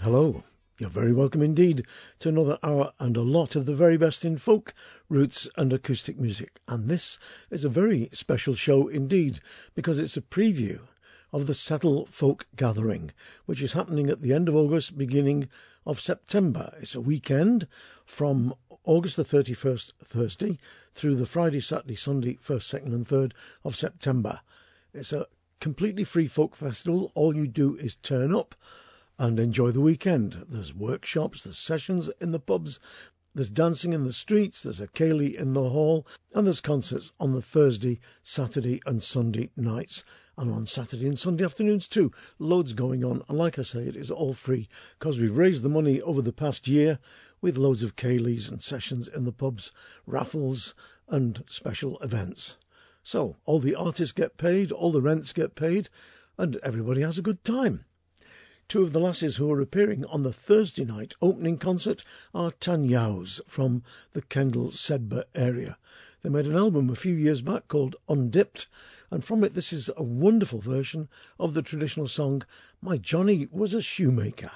hello. You're very welcome indeed to another hour and a lot of the very best in folk, roots and acoustic music. And this is a very special show indeed, because it's a preview of the Settle Folk Gathering, which is happening at the end of August, beginning of September. It's a weekend from August the 31st, Thursday, through the Friday, Saturday, Sunday, 1st, 2nd and 3rd of September. It's a completely free folk festival. All you do is turn up and enjoy the weekend. There's workshops, there's sessions in the pubs, there's dancing in the streets, there's a ceilidh in the hall, and there's concerts on the Thursday, Saturday and Sunday nights, and on Saturday and Sunday afternoons too. Loads going on, and like I say, it is all free, because we've raised the money over the past year with loads of ceilidhs and sessions in the pubs, raffles and special events. So all the artists get paid, all the rents get paid, and everybody has a good time. Two of the lasses who are appearing on the Thursday night opening concert are Tanyaus from the Kendal-Sedbergh area. They made an album a few years back called Undipped, and from it this is a wonderful version of the traditional song My Johnny Was a Shoemaker.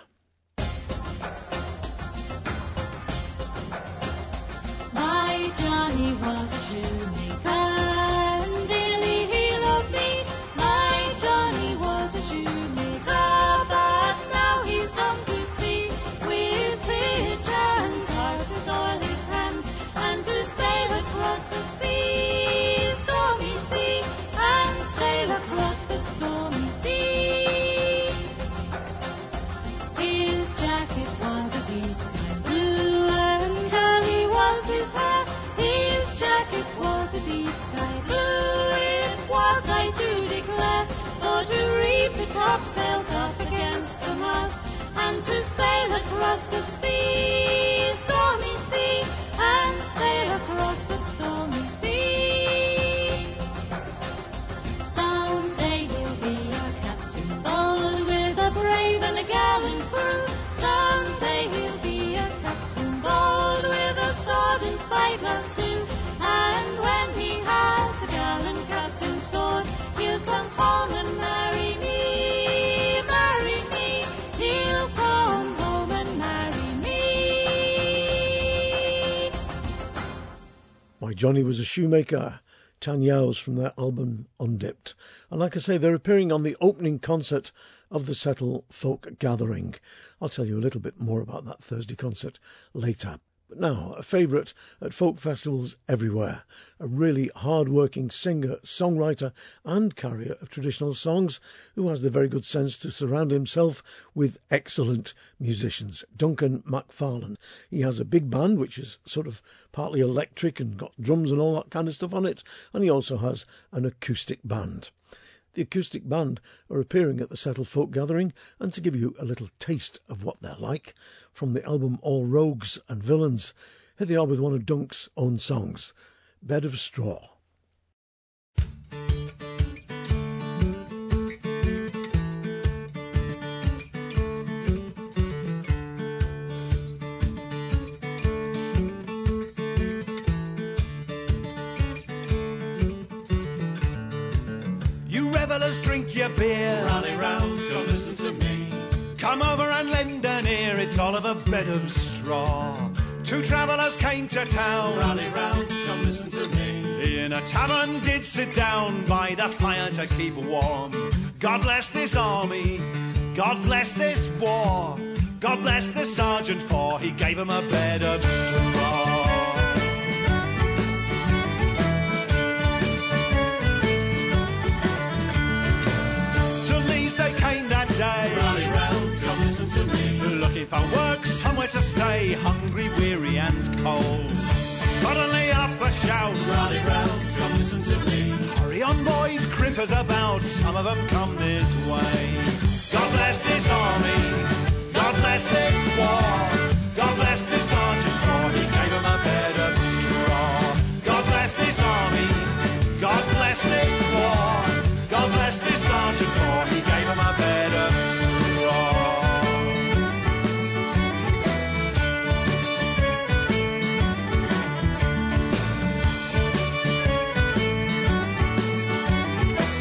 My Johnny was a shoemaker, and dearly he loved me. My Johnny was a shoemaker, but now he's come to sea with pitch and tar to soil his hands, and to sail across the sea, stormy sea, and sail across the stormy sea. His jacket was a deep sky blue, and curly was his hair. His jacket was a deep sky blue, it was, I do declare, for to reef the topsails up against the mast, and to sail across the sea, stormy sea, and sail across the stormy sea. Someday he'll be a captain bold, with a brave and a gallant crew. Someday he'll be a captain bold, with a sword and spyglass too. And when he has a gallant captain's sword, he'll come home and marry me, marry me. He'll come home and marry me. My Johnny Was a Shoemaker, Tanyaus from their album Undipped. And like I say, they're appearing on the opening concert of the Settle Folk Gathering. I'll tell you a little bit more about that Thursday concert later. But now, a favourite at folk festivals everywhere. A really hard-working singer, songwriter and carrier of traditional songs who has the very good sense to surround himself with excellent musicians. Duncan McFarlane. He has a big band which is sort of partly electric and got drums and all that kind of stuff on it. And he also has an acoustic band. The acoustic band are appearing at the Settle Folk Gathering, and to give you a little taste of what they're like, from the album All Rogues and Villains, here they are with one of Dunk's own songs, Bed of Straw. Revelers, drink your beer. Rally round, come listen to me. Come over and lend an ear, it's all of a bed of straw. Two travellers came to town. Rally round, come listen to me. In a tavern did sit down by the fire to keep warm. God bless this army, God bless this war. God bless the sergeant, for he gave him a bed of straw. Rally round, come listen to me. Looking for work, somewhere to stay, hungry, weary and cold. Suddenly up a shout. Rally round, come listen to me. Hurry on boys, crimpers about, some of them come this way. God bless this army, God bless this war. God bless the sergeant, for he gave him a bed of straw. God bless this army, God bless this war. God bless this sergeant, for he gave him a bed of straw.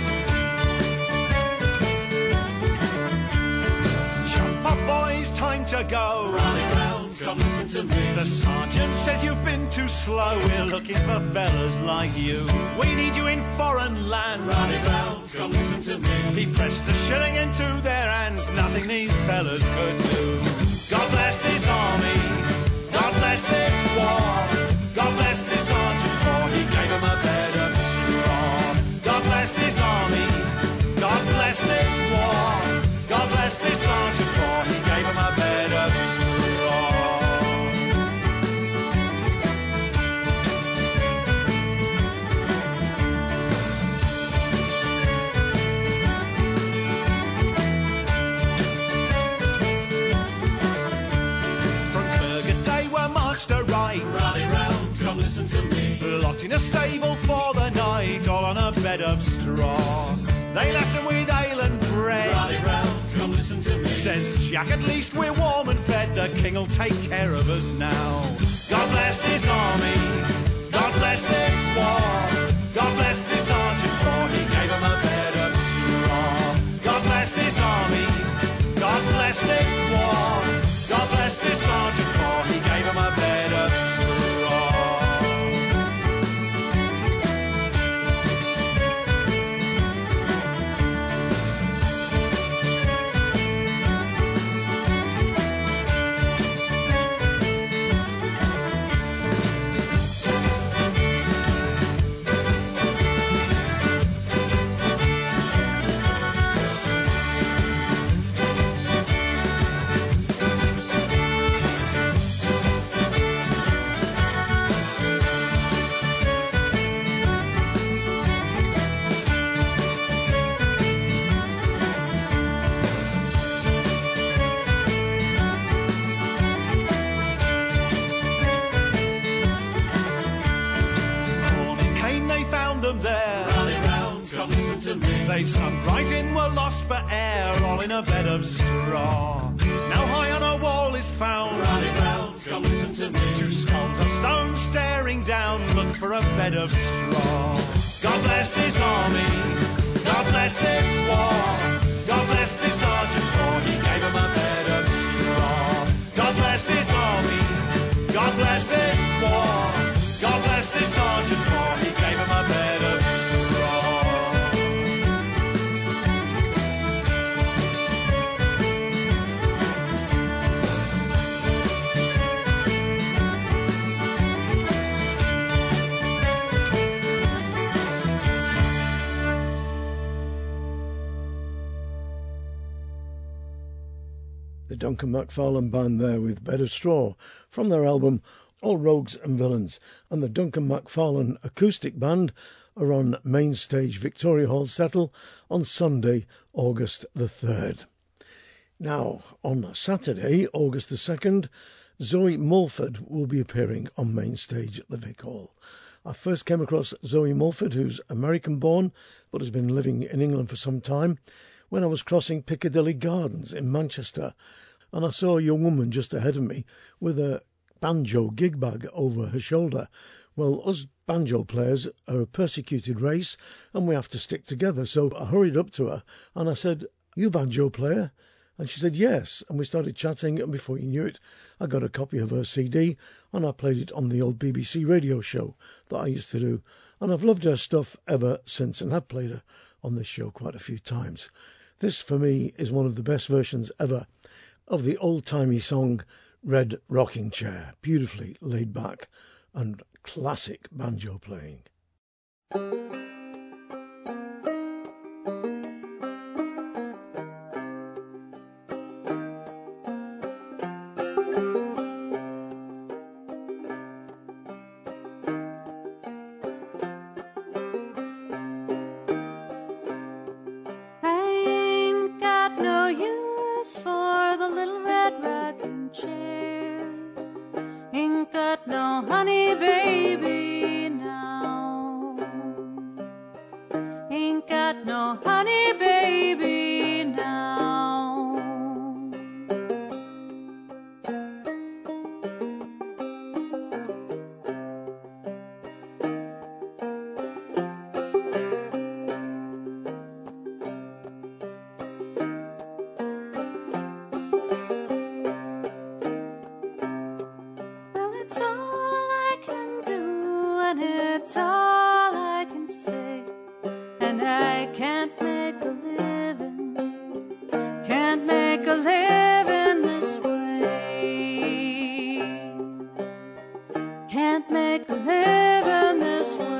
Jump up, boys, time to a go. Rally round, come listen to me. The sergeant says you've been too slow. We're looking for fellas like you. We need you in foreign land. Rally round, come listen to me. He pressed the shilling into their hands. Nothing these fellas could do. God bless this army. God bless this war. God bless this sergeant, for he gave him a bed of straw. God bless this army. God bless this war. God bless this sergeant, for he gave him a bed of straw. From Kurgan they were marched aright. Rally round, come listen to me. Locked in a stable for the night, all on a bed of straw. They left them with ale and bread. Rally round, come listen to me. Says Jack, at least we're warm and fed. The king will take care of us now. God bless this army. God bless this war. God bless this sergeant, for he gave him a bed of straw. God bless this army. God bless this war. God bless this sergeant, for he gave him a bed of straw. Morning came, they found them there. Rally round, come listen to me. They'd sunk right in, were lost for air, all in a bed of straw. Now high on a wall is found Rally round, come listen to me. two skulls of stone staring down, look for a bed of straw. God bless this army. God bless this war. God bless this sergeant, for he gave him a bed of straw. God bless this army. God bless this war. God bless this sergeant, for he gave him a bed of straw. The Duncan MacFarlane Band there with Bed of Straw from their album All Rogues and Villains, and the Duncan MacFarlane Acoustic Band are on Main Stage, Victoria Hall, Settle on Sunday, August the 3rd. Now, on Saturday, August the 2nd, Zoe Mulford will be appearing on Main Stage at the Vic Hall. I first came across Zoe Mulford, who's American-born but has been living in England for some time, when I was crossing Piccadilly Gardens in Manchester, and I saw a young woman just ahead of me with a banjo gig bag over her shoulder. Well, us banjo players are a persecuted race and we have to stick together, so I hurried up to her and I said, "You banjo player?" And she said yes, and we started chatting, and before you knew it, I got a copy of her CD and I played it on the old BBC radio show that I used to do, and I've loved her stuff ever since and have played her on this show quite a few times. This, for me, is one of the best versions ever of the old-timey song Red Rocking Chair, beautifully laid back and classic banjo playing. I can't make a living, can't make a living this way, can't make a living this way.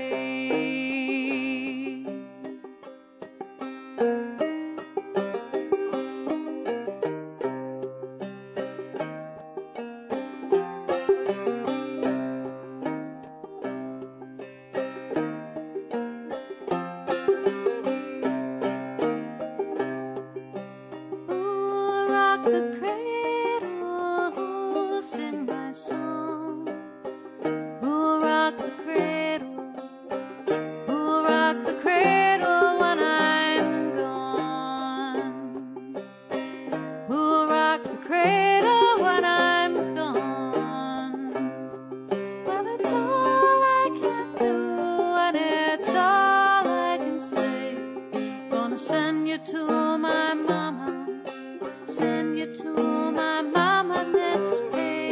Who'll rock the cradle? Who'll sing my song? Who'll rock the cradle? Who'll rock the cradle when I'm gone? Who'll rock the cradle when I'm gone? Well, it's all I can do, and it's all I can say. Gonna send you to my mama, send you to my mama next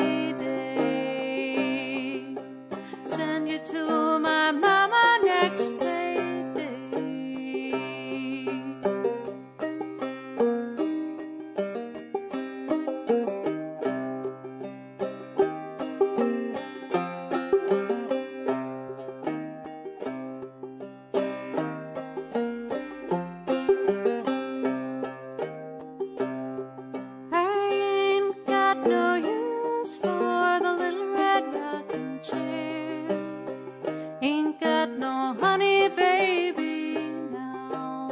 payday. Send you to my mama next payday. I ain't got no use for the little red rocking chair. Ain't got no honey baby now.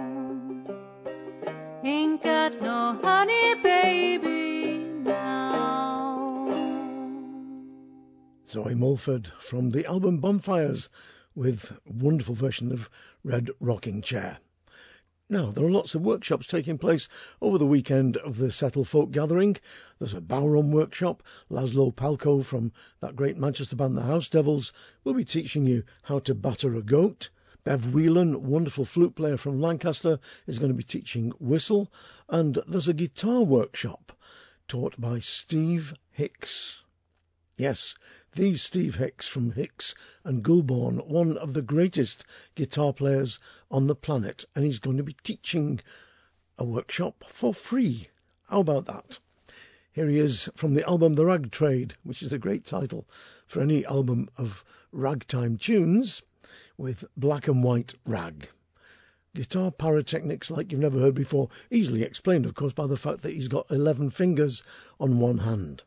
Ain't got no honey baby now. Zoe Mulford from the album Bonfires with a wonderful version of Red Rocking Chair. Now, there are lots of workshops taking place over the weekend of the Settle Folk Gathering. There's a Bowron workshop. Laszlo Palko from that great Manchester band, the House Devils, will be teaching you how to batter a goat. Bev Whelan, wonderful flute player from Lancaster, is going to be teaching whistle. And there's a guitar workshop taught by Steve Hicks. Yes, the Steve Hicks from Hicks and Goulbourne, one of the greatest guitar players on the planet, and he's going to be teaching a workshop for free. How about that? Here he is from the album The Rag Trade, which is a great title for any album of ragtime tunes, with Black and White Rag. Guitar pyrotechnics like you've never heard before, easily explained, of course, by the fact that he's got 11 fingers on one hand.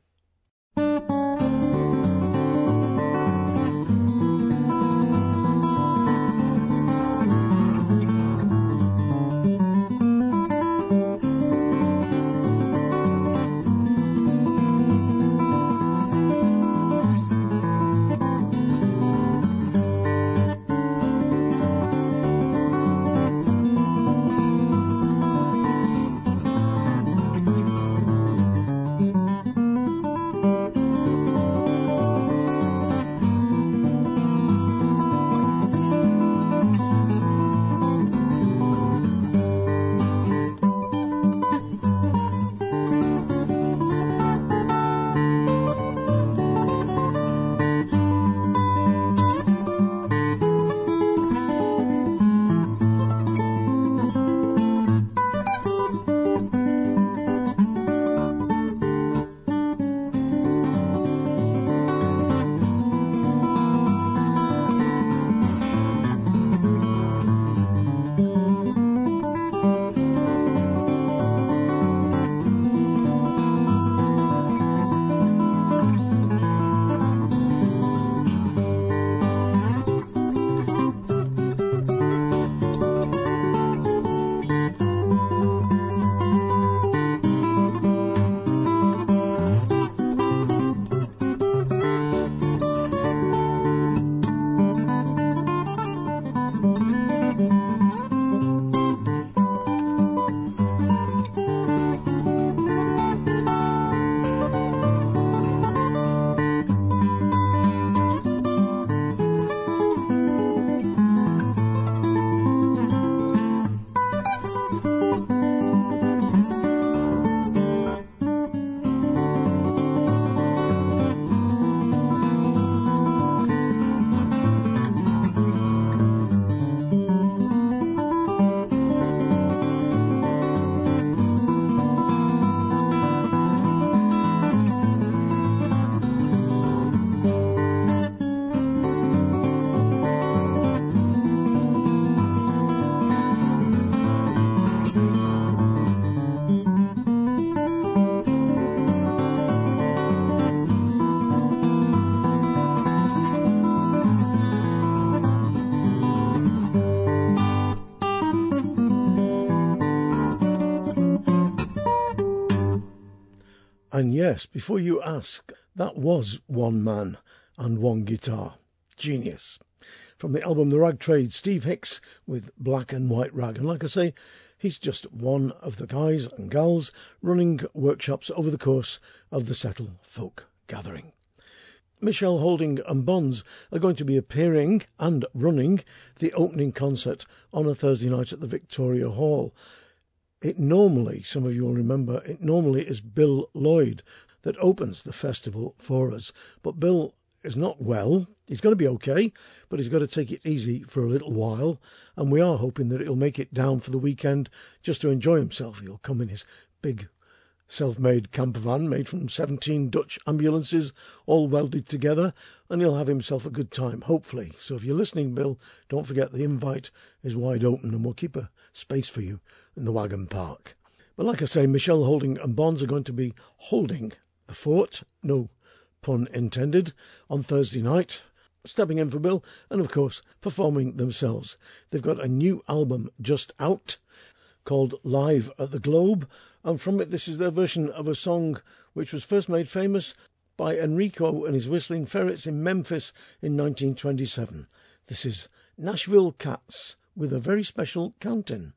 And yes, before you ask, that was one man and one guitar. Genius. From the album The Rag Trade, Steve Hicks with Black and White Rag. And like I say, he's just one of the guys and gals running workshops over the course of the Settle Folk Gathering. Michelle Holding and Bonds are going to be appearing and running the opening concert on a Thursday night at the Victoria Hall. It normally, some of you will remember, it normally is Bill Lloyd that opens the festival for us. But Bill is not well. He's going to be okay, but he's got to take it easy for a little while. And we are hoping that he'll make it down for the weekend just to enjoy himself. He'll come in his big self-made camper van made from 17 Dutch ambulances, all welded together, and he'll have himself a good time, hopefully. So if you're listening, Bill, don't forget the invite is wide open and we'll keep a space for you in the wagon park. But like I say, Michelle Holding and Bonds are going to be holding the fort, no pun intended, on Thursday night, stepping in for Bill, and of course performing themselves. They've got a new album just out called Live at the Globe, and from it this is their version of a song which was first made famous by Enrico and his Whistling Ferrets in Memphis in 1927. This is Nashville Cats with a very special count-in.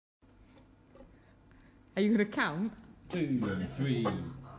Are you going to count? 2 and 3.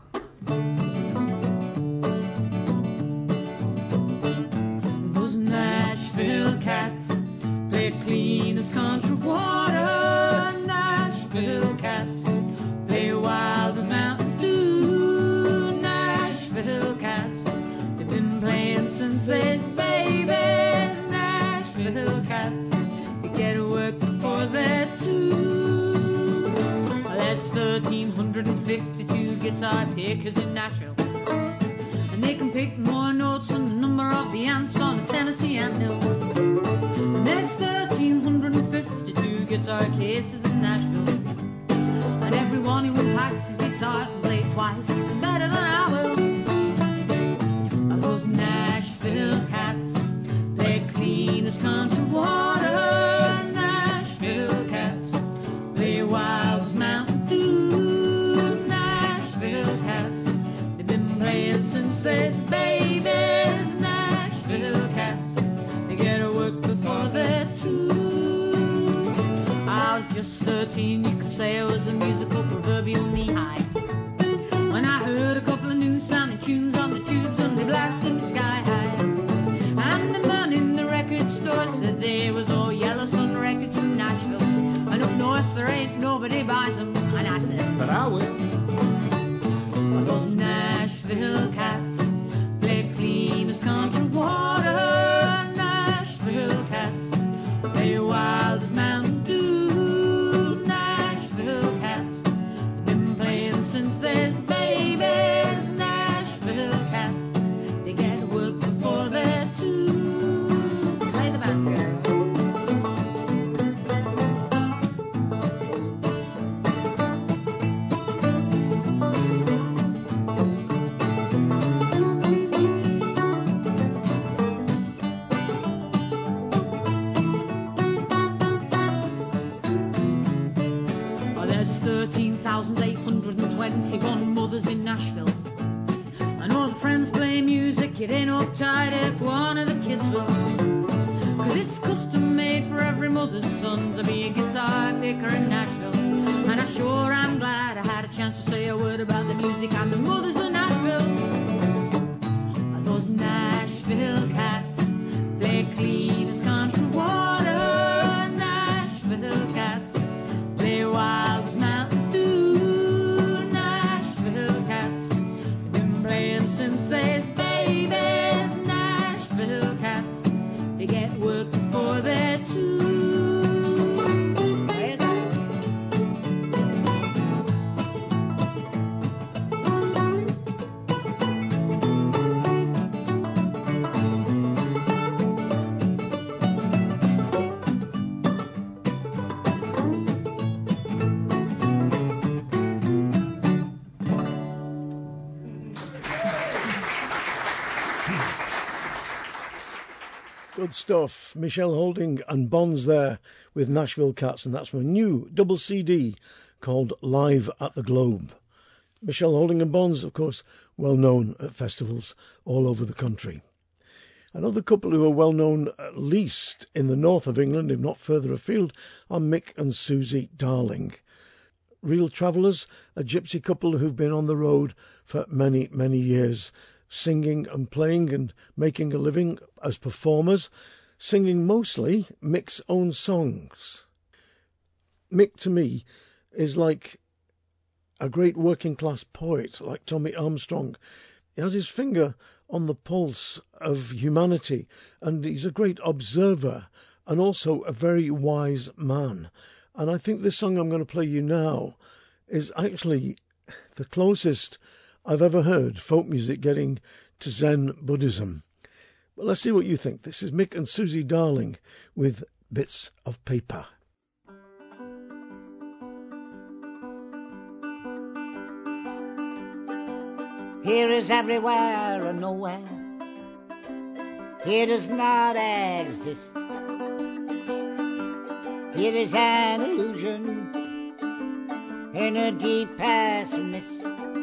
Those Nashville cats, they're clean as country water. Nashville cats, they're wild as Mountain Dew. Nashville cats, they've been playing since they're babies. Nashville cats, they get work before they're two. There's 1,352 guitar pickers in Nashville, and they can pick more notes than the number of the ants on a Tennessee anthill. And there's 1,352 guitar cases in Nashville, and everyone who unpacks his guitar can play it twice is better than I will. And those Nashville cats, they're clean as country water. Nashville cats, they're wild as Mountain Dew. Nashville cats, they've been playing since they're babies. Nashville cats, they get to work before they're two. I was just 13, you could say I was a musical proverbial knee-high, when I heard a couple of new sounding tunes on the tubes and they blasted me sky-high. And the man in the record store said there was all Yellow Sun records from Nashville, and up north there ain't nobody buys them. And I said, But I will. those Nashville cats, they're clean as country water. Nashville cats, they're wild as Mountain Dew. Nashville cats, they've been playing since they're babies. Nashville cats, they get work before they're two. Play the band, girl. There's 13,821 mothers in Nashville, and all the friends play music. It ain't uptight if one of the kids will, 'cause it's custom made for every mother's son to be a guitar picker in Nashville. And I sure am glad I had a chance to say a word about the music and the mothers of Nashville. Those Nashville cats, they're clean as country water. Nashville cats, they're wild as Mountain Dew. Nashville cats, they've been playing since they're babies. Nashville cats, they get work before they're two. Where's that? Good stuff. Michelle Holding and Bonds there with Nashville Cats, and that's from a new double CD called Live at the Globe. Michelle Holdingham Bonds, of course, well known at festivals all over the country. Another couple who are well known, at least in the north of England, if not further afield, are Mick and Susie Darling. Real Travellers, a gypsy couple who've been on the road for many, many years, singing and playing and making a living as performers, singing mostly Mick's own songs. Mick, to me, is like a great working-class poet like Tommy Armstrong. He has his finger on the pulse of humanity, and he's a great observer and also a very wise man. And I think this song I'm going to play you now is actually the closest I've ever heard folk music getting to Zen Buddhism. But let's see what you think. This is Mick and Susie Darling with Bits of Paper. Here is everywhere and nowhere. Here does not exist. Here is an illusion in a deep mist.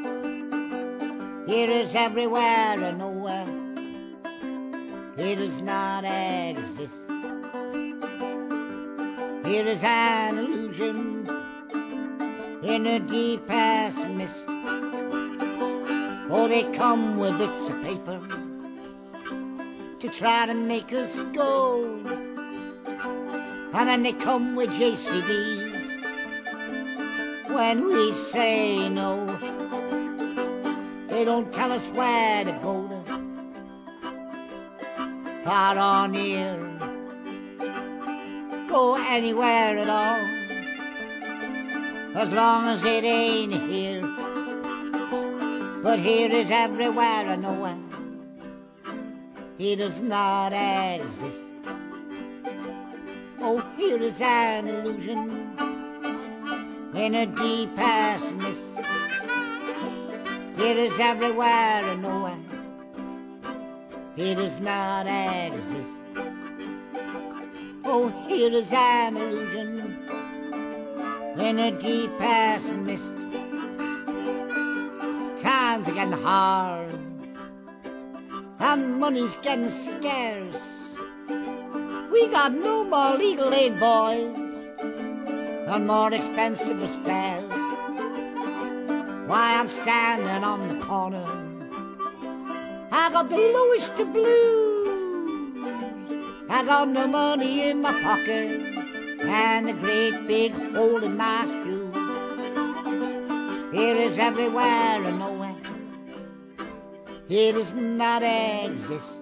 Here is everywhere and nowhere. Here does not exist. Here is an illusion in a deep mist. Oh, they come with bits of paper to try to make us go. And then they come with JCBs when we say no. They don't tell us where to go to, far or near, go anywhere at all, as long as it ain't here. But here is everywhere and nowhere. He does not exist. Oh, here is an illusion in a deep mist. Here is everywhere and nowhere. He does not exist. Oh, here is an illusion in a deep mist. Times are getting hard and money's getting scarce. We got no more legal aid, boys, and more expensive fares. Why, I'm standing on the corner, I got the lowest of blues. I got no money in my pocket and a great big hole in my shoe. Here is everywhere and nowhere. Here does not exist.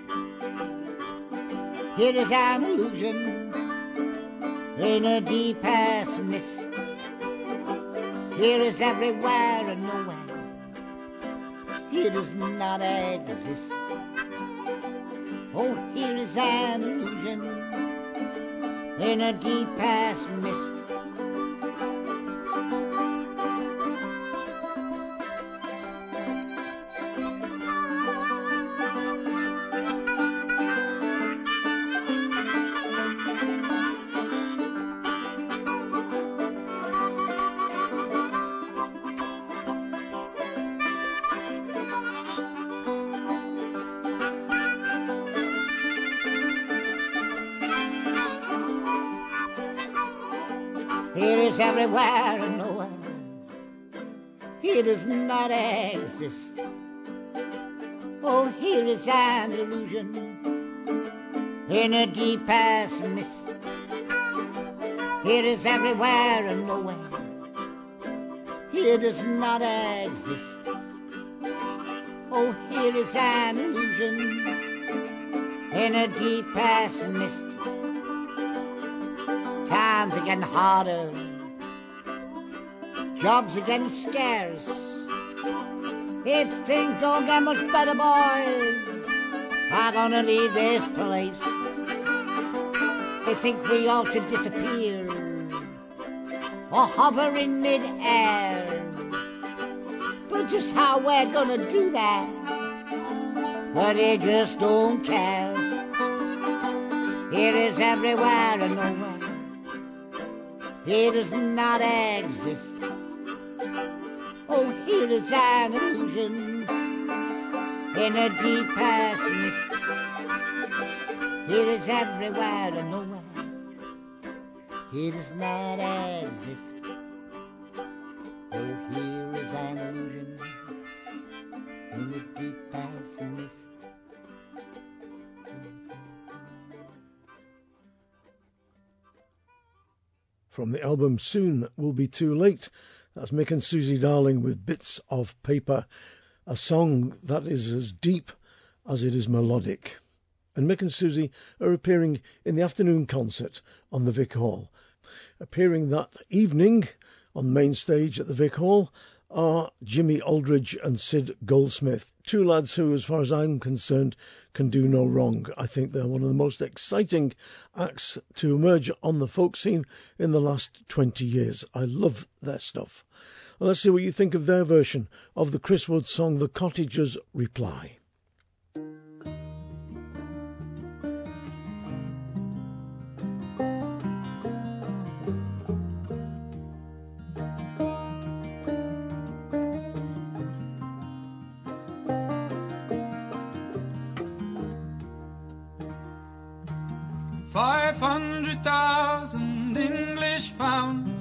Here is an illusion in a deep mist. Here is everywhere and nowhere. Here does not exist. Oh, here is an illusion in a deep mist. Here is everywhere and nowhere. Here does not exist. Oh, here is an illusion in a deep mist. Here is everywhere and nowhere. Here does not exist. Oh, here is an illusion in a deep mist. Times are getting harder, jobs are getting scarce. If things don't get much better, boys, I'm gonna leave this place. They think we all should disappear or hover in mid-air. But just how we're gonna do that, but they just don't care. Here is everywhere and nowhere. It does not exist. Oh, here is an illusion in a deep past mist. Here is everywhere and nowhere. Here does not exist. Oh, here is an illusion in a deep past mist. From the album Soon Will Be Too Late, that's Mick and Susie Darling with Bits of Paper, a song that is as deep as it is melodic. And Mick and Susie are appearing in the afternoon concert on the Vic Hall. Appearing that evening on main stage at the Vic Hall are Jimmy Aldridge and Sid Goldsmith, two lads who, as far as I'm concerned, can do no wrong. I think they're one of the most exciting acts to emerge on the folk scene in the last 20 years. I love their stuff. Well, let's see what you think of their version of the Chris Wood song The Cottagers' Reply. £500,000 English pounds.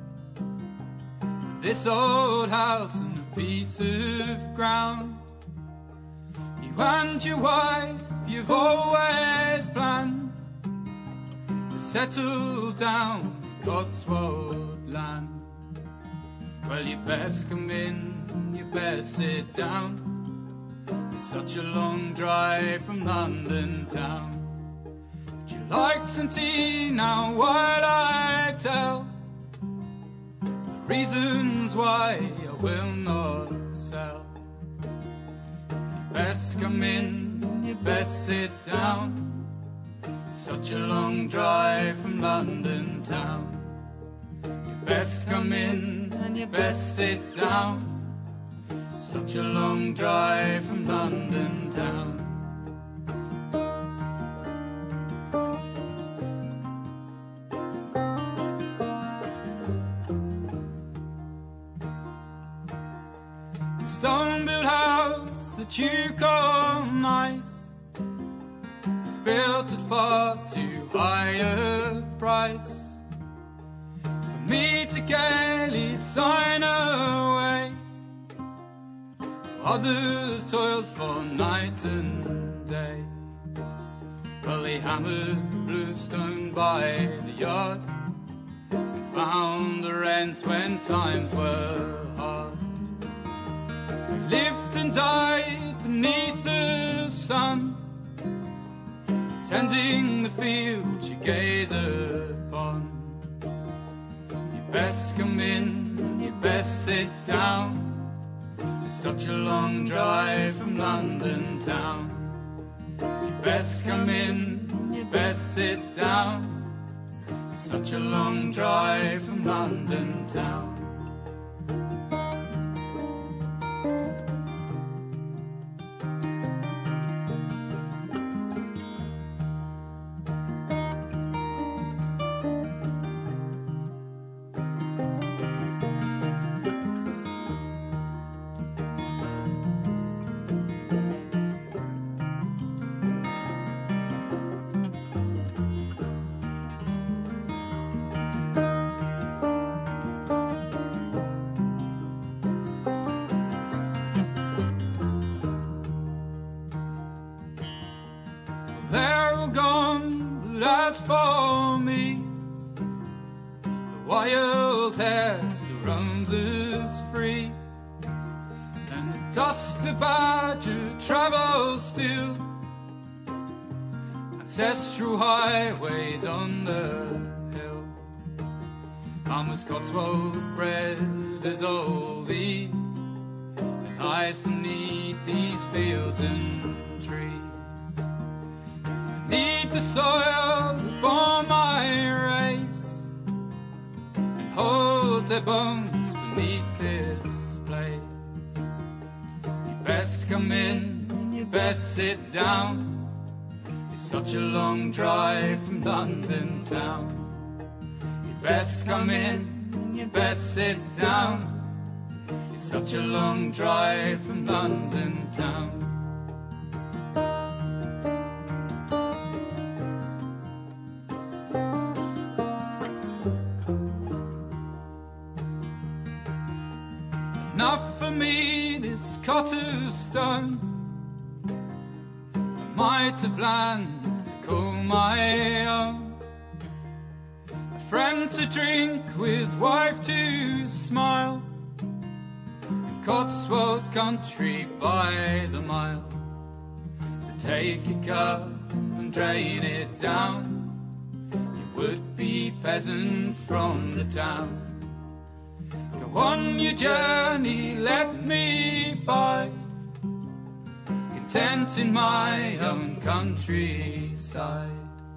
This old house and a piece of ground. You and your wife, you've always planned to settle down in Cotswold land. Well, you best come in, you best sit down. It's such a long drive from London town. Would you like some tea now while I tell the reasons why I will not sell? You best come in, you best sit down. It's such a long drive from London town. You best come in and you best sit down. It's such a long drive from London town. Stone-built house that you call nice was built at far too high a price for me to gaily sign away. Others toiled for night and day. Well, they hammered bluestone by the yard, found the rent when times were hard. Lived and died beneath the sun, tending the fields you gaze upon. You best come in, you best sit down. It's such a long drive from London town. You best come in, you best sit down. It's such a long drive from London town. They're all gone, but as for me, the wild hare still roams us free, and at dusk the badger travels still ancestral highways on the hill. I was Cotswold bred as all these, and I still need these fields and trees. Need the soil for my race, and holds their bones beneath this place. You best come in, you best sit down. It's such a long drive from London town. You best come in, you best sit down. It's such a long drive from London town. Enough for me, this cot of stone. I might have land to call my own. A friend to drink with, wife to smile. Cotswold country by the mile. So take a cup and drain it down. You would be peasant from the town. Go on your journey, let me bide, content in my own countryside.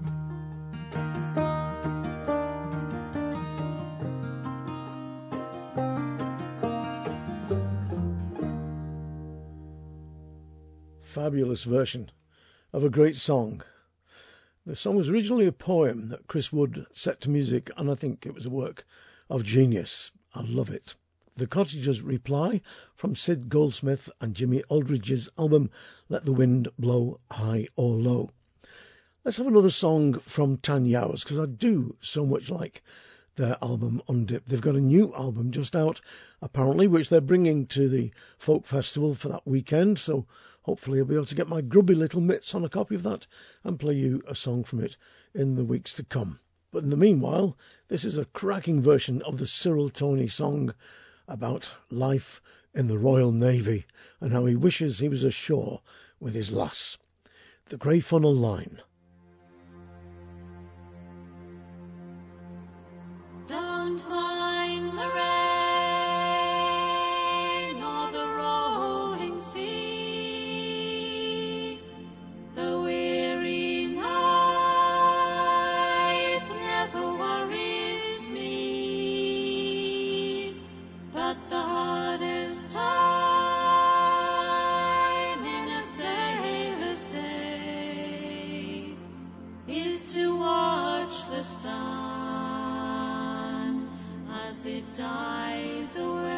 Fabulous version of a great song. The song was originally a poem that Chris Wood set to music, and I think it was a work of genius. I love it. The Cottagers' reply from Sid Goldsmith and Jimmy Aldridge's album Let the Wind Blow High or Low. Let's have another song from Tan Yowes, because I do so much like their album Undip. They've got a new album just out, apparently, which they're bringing to the Folk Festival for that weekend, so hopefully I'll be able to get my grubby little mitts on a copy of that and play you a song from it in the weeks to come. But in the meanwhile, this is a cracking version of the Cyril Toney song about life in the Royal Navy and how he wishes he was ashore with his lass. The Grey Funnel Line. Don't mind the rain or the rolling sea, the weary night never worries me, but the hardest time in a sailor's day is to watch the sun as it dies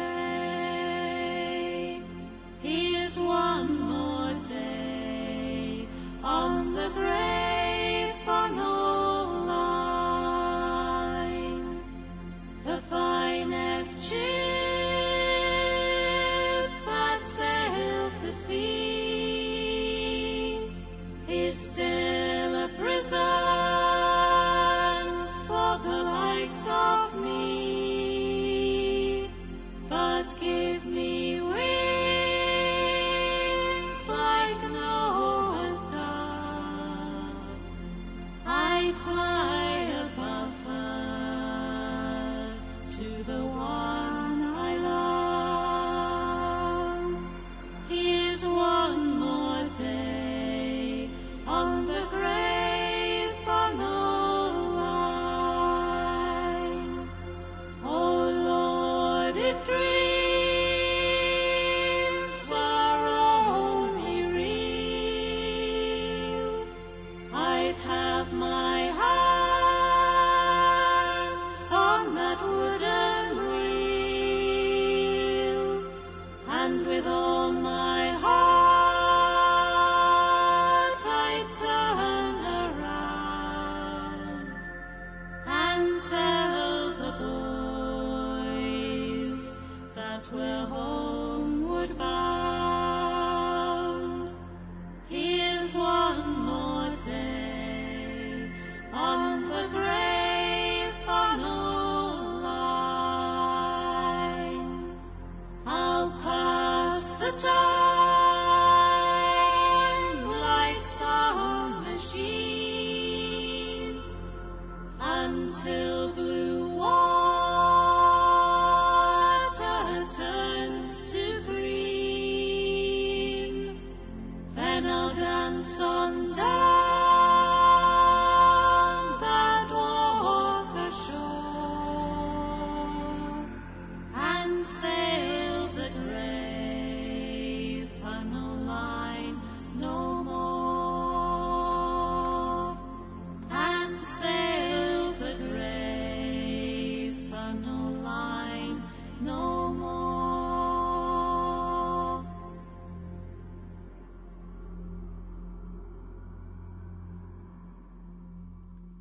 away. Here's one more day on the Grey Funnel Line, the finest ship that sailed the sea is still a prison for the likes of me. But give me wings like Noah's dove, I'd fly above her to the one I love. Here's one more day on the Grey Funnel Line. Oh Lord, if dreams were only real, I'd have my hand on that wooden wheel, and with all my heart I'd turn around and tell the boys that we're homeward bound. Here's one more day on the Grey Funnel Line. I'll pass the time like some machine until blue water turns to green. Then I'll dance on down that wharf ashore and sail the Grey Funnel Line no more, and sail the Grey Funnel Line no more.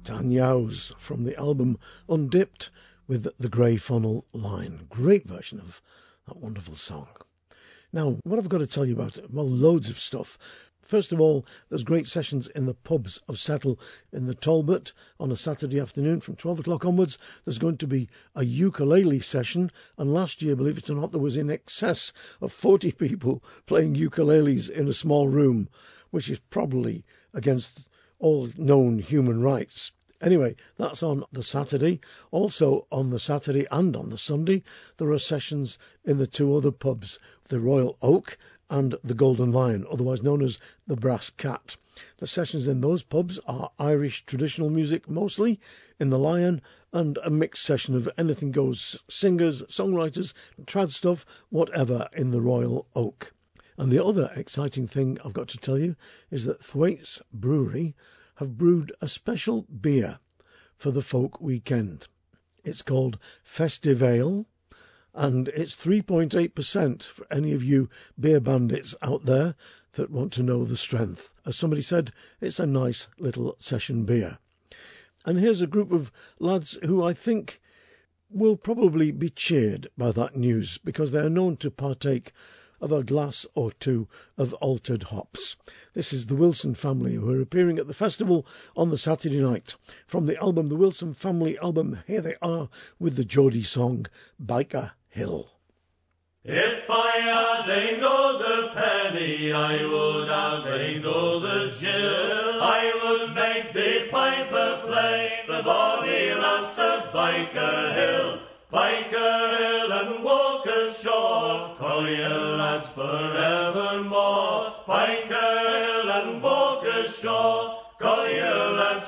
Dan Yowes from the album Undipped with the Grey Funnel Line. Great version of that wonderful song. Now, what I've got to tell you about, well, loads of stuff. First of all, there's great sessions in the pubs of Settle in the Talbot on a Saturday afternoon from 12 o'clock onwards. There's going to be a ukulele session, and last year, believe it or not, there was in excess of 40 people playing ukuleles in a small room, which is probably against all known human rights. Anyway, that's on the Saturday. Also on the Saturday and on the Sunday, there are sessions in the two other pubs, the Royal Oak and the Golden Lion, otherwise known as the Brass Cat. The sessions in those pubs are Irish traditional music mostly in the Lion, and a mixed session of anything goes, singers, songwriters, trad stuff, whatever, in the Royal Oak. And the other exciting thing I've got to tell you is that Thwaites Brewery have brewed a special beer for the folk weekend. It's called Festive Ale, and it's 3.8% for any of you beer bandits out there that want to know the strength. As somebody said, it's a nice little session beer. And here's a group of lads who I think will probably be cheered by that news, because they are known to partake of a glass or two of altered hops. This is the Wilson family, who are appearing at the festival on the Saturday night. From the album, the Wilson Family album, here they are with the Geordie song, Biker Hill. If I had aimed all the penny, I would have aimed all the Jill. I would make the piper play the bonny lass of Biker Hill. Biker Hill and Walker Shore, call ye lads forevermore. Biker Hill and Walker Shore, call ye lads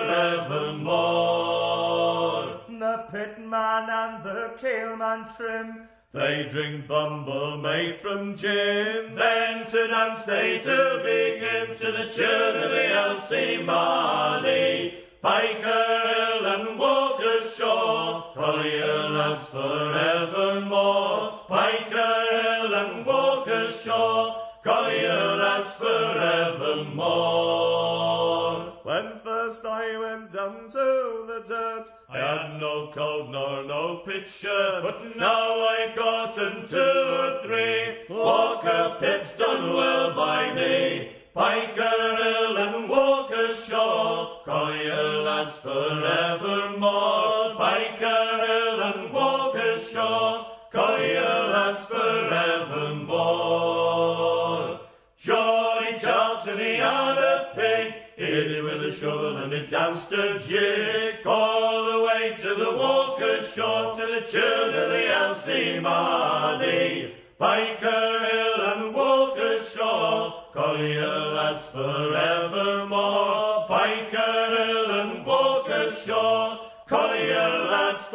forevermore. The pitman and the keelman trim, They drink bumble made from gin, then to dance they to begin to the tune of the Elsie Marley. Biker Hill and Walker Shore, call ye lads forevermore. Biker Hill and Walker Shore, call ye lads forevermore. when first I went down to the dirt, I had no coat nor no pitcher, but now I've gotten 2 or 3. Walker pits done well by me. Biker Hill and Walker Shore, call ye lads forevermore. Biker Hill and Walker Shore, call ye lads forevermore. Geordie Charlton, he had a pig, hit it with a shovel and it danced a jig, all the way to the Walker Shore, to the tune of the Elsie Marley. Biker Hill and Walker Shore, call ye lads forevermore. Biker Hill and Walker Shore, call ye lads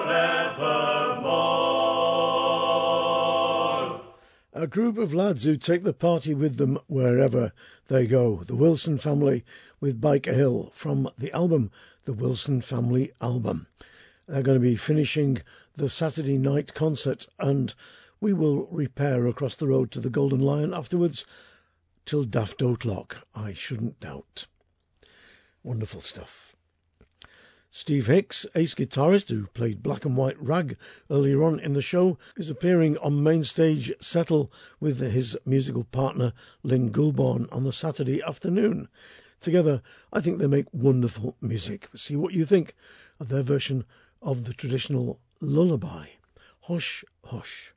forevermore. A group of lads who take the party with them wherever they go. The Wilson family with Biker Hill from the album, the Wilson Family Album. They're going to be finishing the Saturday night concert, and we will repair across the road to the Golden Lion afterwards till daft o'clock, I shouldn't doubt. Wonderful stuff. Steve Hicks, ace guitarist who played Black and White Rag earlier on in the show, is appearing on Main Stage Settle with his musical partner Lynn Goulbourne on the Saturday afternoon. Together, I think they make wonderful music. See what you think of their version of the traditional lullaby, Hush, Hush.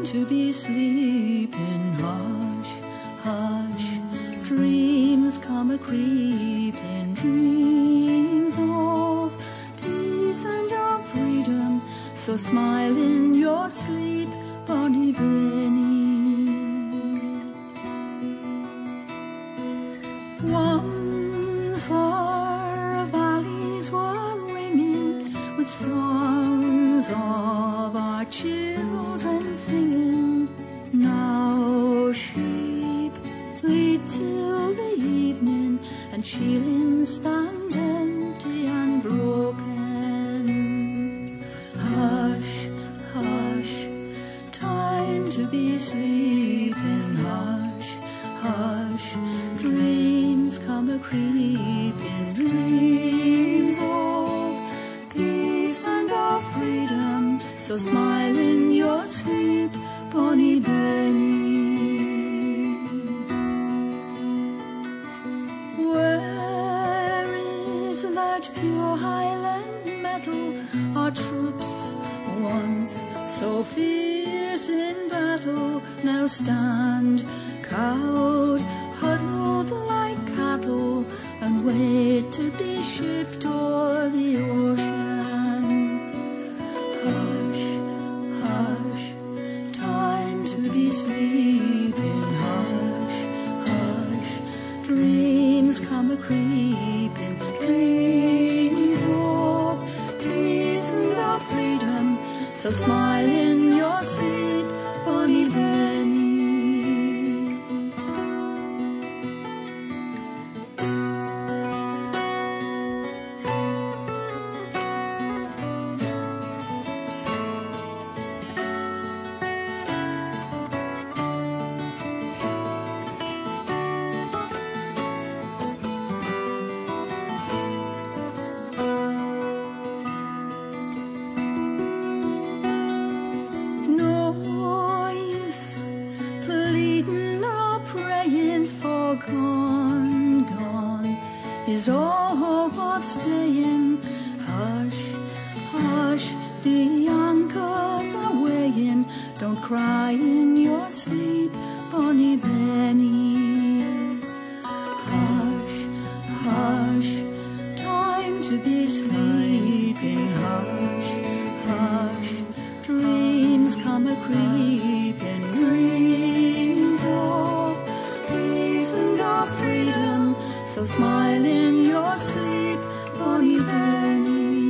to be sleeping. Hush, hush, dreams come a-creeping, dreams of peace and of freedom. So smile in your sleep, Bonnie Benny. Once our valleys were ringing with songs of our children singing. Now sheep lead till the evening, and sheilings stand empty and broken. Hush, hush, time to be sleeping. Hush, hush, dreams come a-creeping, dreams of peace and of freedom. So smile in your sleep, Bonnie Benny. Where is that pure Highland metal? Our troops, once so fierce in battle, now stand cowed, huddled like cattle, and wait to be shipped o'er the ocean. Hush, hush, time to be sleeping. Hush, hush, dreams come a-creeping, dreams of peace and of freedom. So smile in your sleep, Bonnie Benny. Is all hope of staying. Hush, hush, the anchors are weighing. Don't cry in your sleep, Bonnie Benny. Hush, hush, time to be sleeping. Hush, hush, dreams come a-creeping, dreams of peace and of freedom. So smile in your sleep, Bonnie Benny.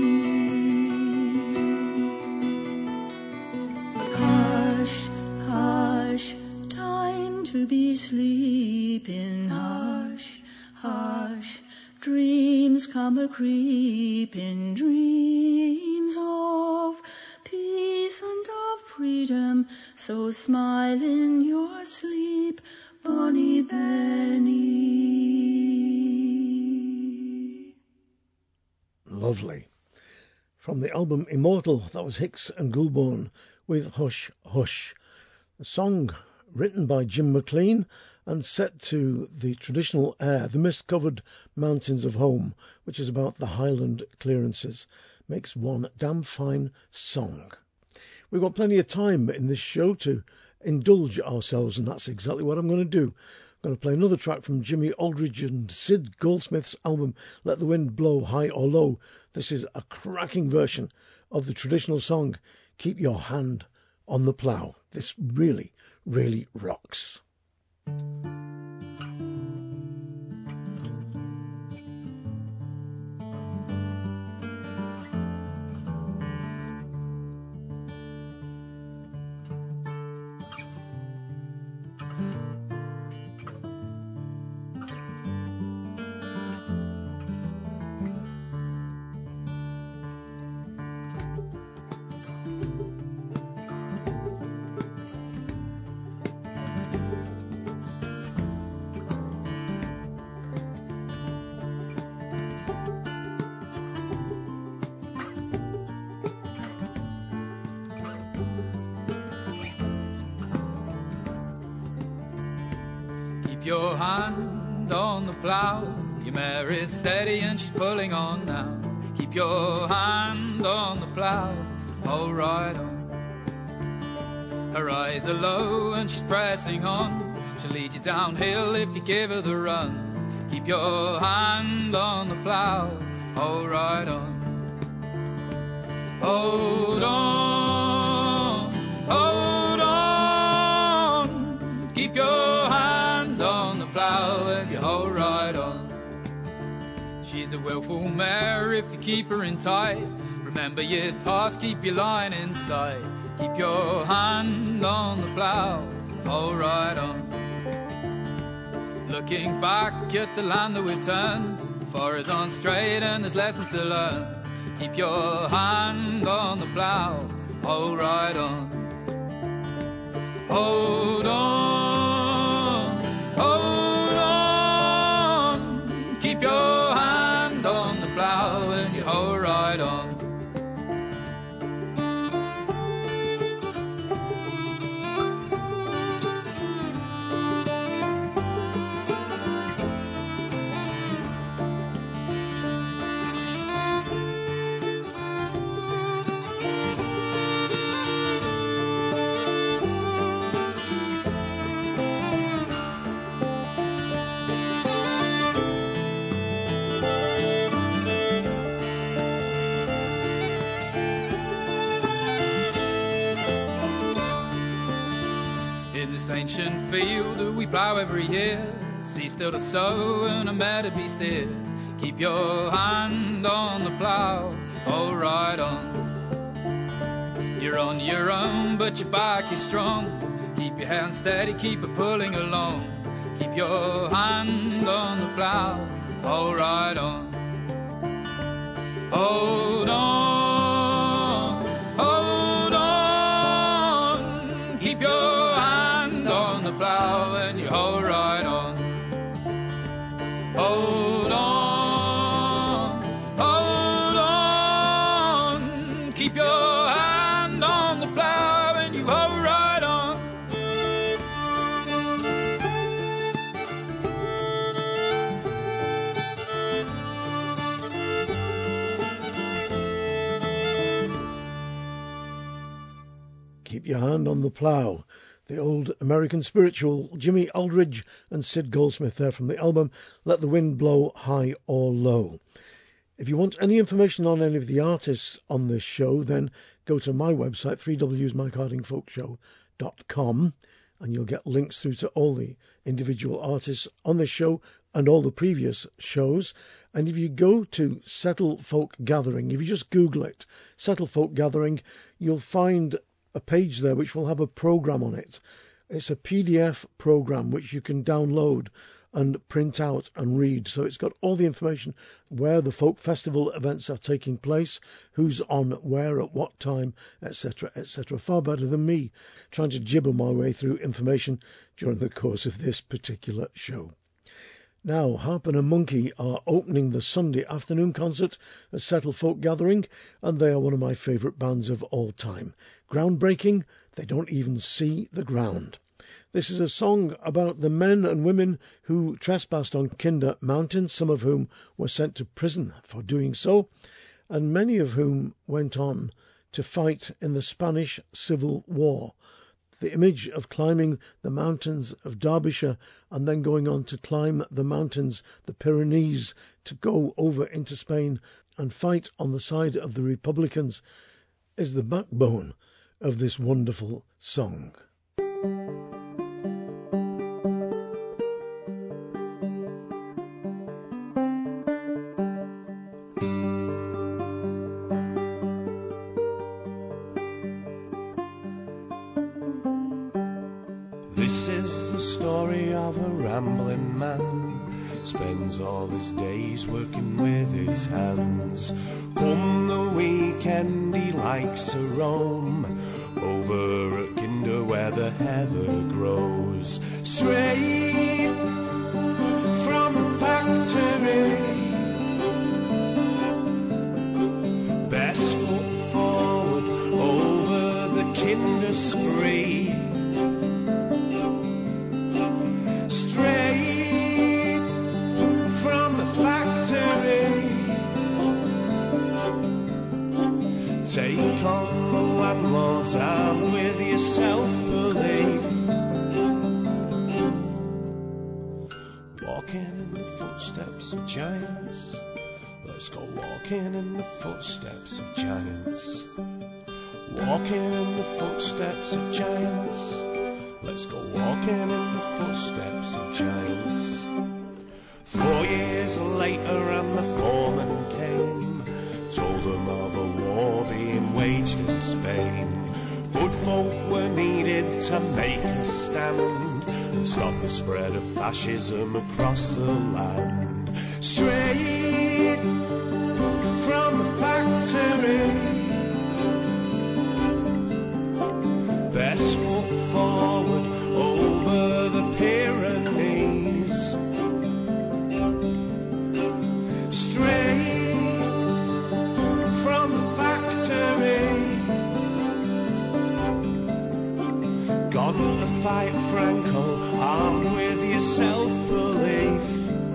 Hush, hush, time to be sleeping. Hush, hush, dreams come a-creeping, dreams of peace and of freedom. So smile in your sleep, Bonnie Benny. Lovely. From the album Immortal, that was Hicks and Goulbourne with Hush Hush, a song written by Jim McLean and set to the traditional air, The Mist-Covered Mountains of Home, which is about the Highland clearances. Makes one damn fine song. We've got plenty of time in this show to indulge ourselves, and that's exactly what I'm going to do. I'm going to play another track from Jimmy Aldridge and Sid Goldsmith's album Let the Wind Blow High or Low. This is a cracking version of the traditional song Keep Your Hand on the Plough. This really, really rocks. Your hand on the plough, your mare is steady and she's pulling on now. Keep your hand on the plough, oh right on. Her eyes are low and she's pressing on. She'll lead you downhill if you give her the run. Keep your hand on the plough, hold right on. Hold on, hold on. Keep your hand on the plough and you hold right on. She's a willful mare if you keep her in tight. Remember years past, keep your line inside. Keep your hand on the plough, hold right on. Looking back at the land that we've turned, the forest on straight and there's lessons to learn. Keep your hand on the plough, hold right on. Hold on, hold on. Keep your hand on the plough and you hold right on. Ancient field that we plough every year, sea still to sow and a mare to be steered. Keep your hand on the plough, hold right on. You're on your own, but your back is strong. Keep your hand steady, keep it pulling along. Keep your hand on the plough, hold right on. Hold on, hold on. Keep your plough and you hold right on. Hold on, hold on. Keep your hand on the plough and you hold right on. Keep your hand on the plough. The old American spiritual, Jimmy Aldridge and Sid Goldsmith there from the album Let the Wind Blow High or Low. If you want any information on any of the artists on this show, then go to my website, 3wsmikehardingfolkshow.com, and you'll get links through to all the individual artists on this show and all the previous shows. And if you go to Settle Folk Gathering, if you just Google it, Settle Folk Gathering, you'll find a page there which will have a program on it. It's a PDF program which you can download and print out and read. So it's got all the information where the folk festival events are taking place, who's on where at what time, etc., etc. Far better than me trying to gibber my way through information during the course of this particular show. Now, Harp and a Monkey are opening the Sunday afternoon concert at Settle Folk Gathering, and they are one of my favourite bands of all time. Groundbreaking, they don't even see the ground. This is a song about the men and women who trespassed on Kinder Mountain, some of whom were sent to prison for doing so, and many of whom went on to fight in the Spanish Civil War. The image of climbing the mountains of Derbyshire and then going on to climb the mountains, the Pyrenees, to go over into Spain and fight on the side of the Republicans is the backbone of this wonderful song. This is the story of a rambling man, spends all his days working with his hands. Come the weekend he likes to roam over at Kinder where the heather grows. Straight from the factory, best foot forward over the Kinder spree. Straight from the factory, take on the landlord's hand with your your self-belief. Walking in the footsteps of giants. Let's go walking in the footsteps of giants. Walking in the footsteps of giants. Let's go walking in the footsteps of giants. 4 years later and the foreman came, told them of a war being waged in Spain. Good folk were needed to make a stand and stop the spread of fascism across the land. Straight from the factory, best foot forward over the Pyrenees. Straight from the factory, gone to fight Franco, armed with your self-belief.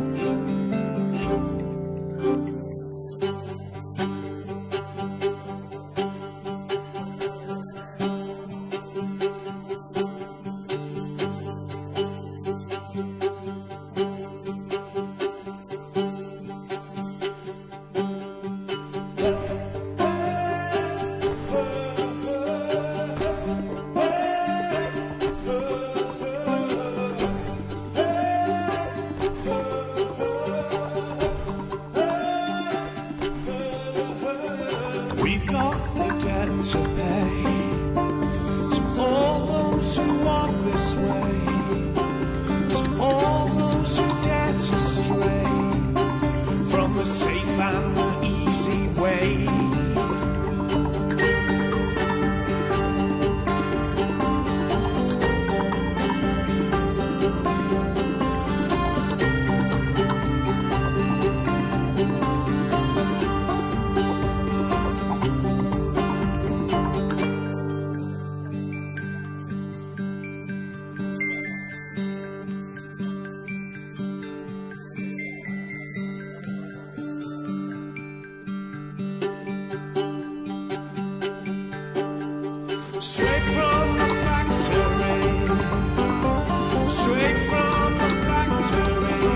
We've got the debt to pay to all those who walk this way, to all those who get astray from the safe and the easy way. Straight from the factory, straight from the factory.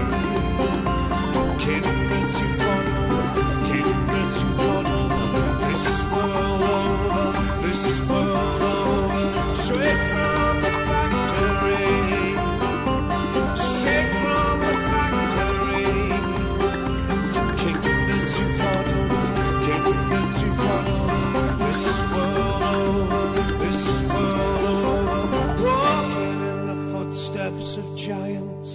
Kidney to Cordova, kidney to Cordova. This world over, this world over. Straight from the factory, straight from the factory. From kidney to Cordova, kidney to Cordova. This world over. This world over, walking in the footsteps of giants.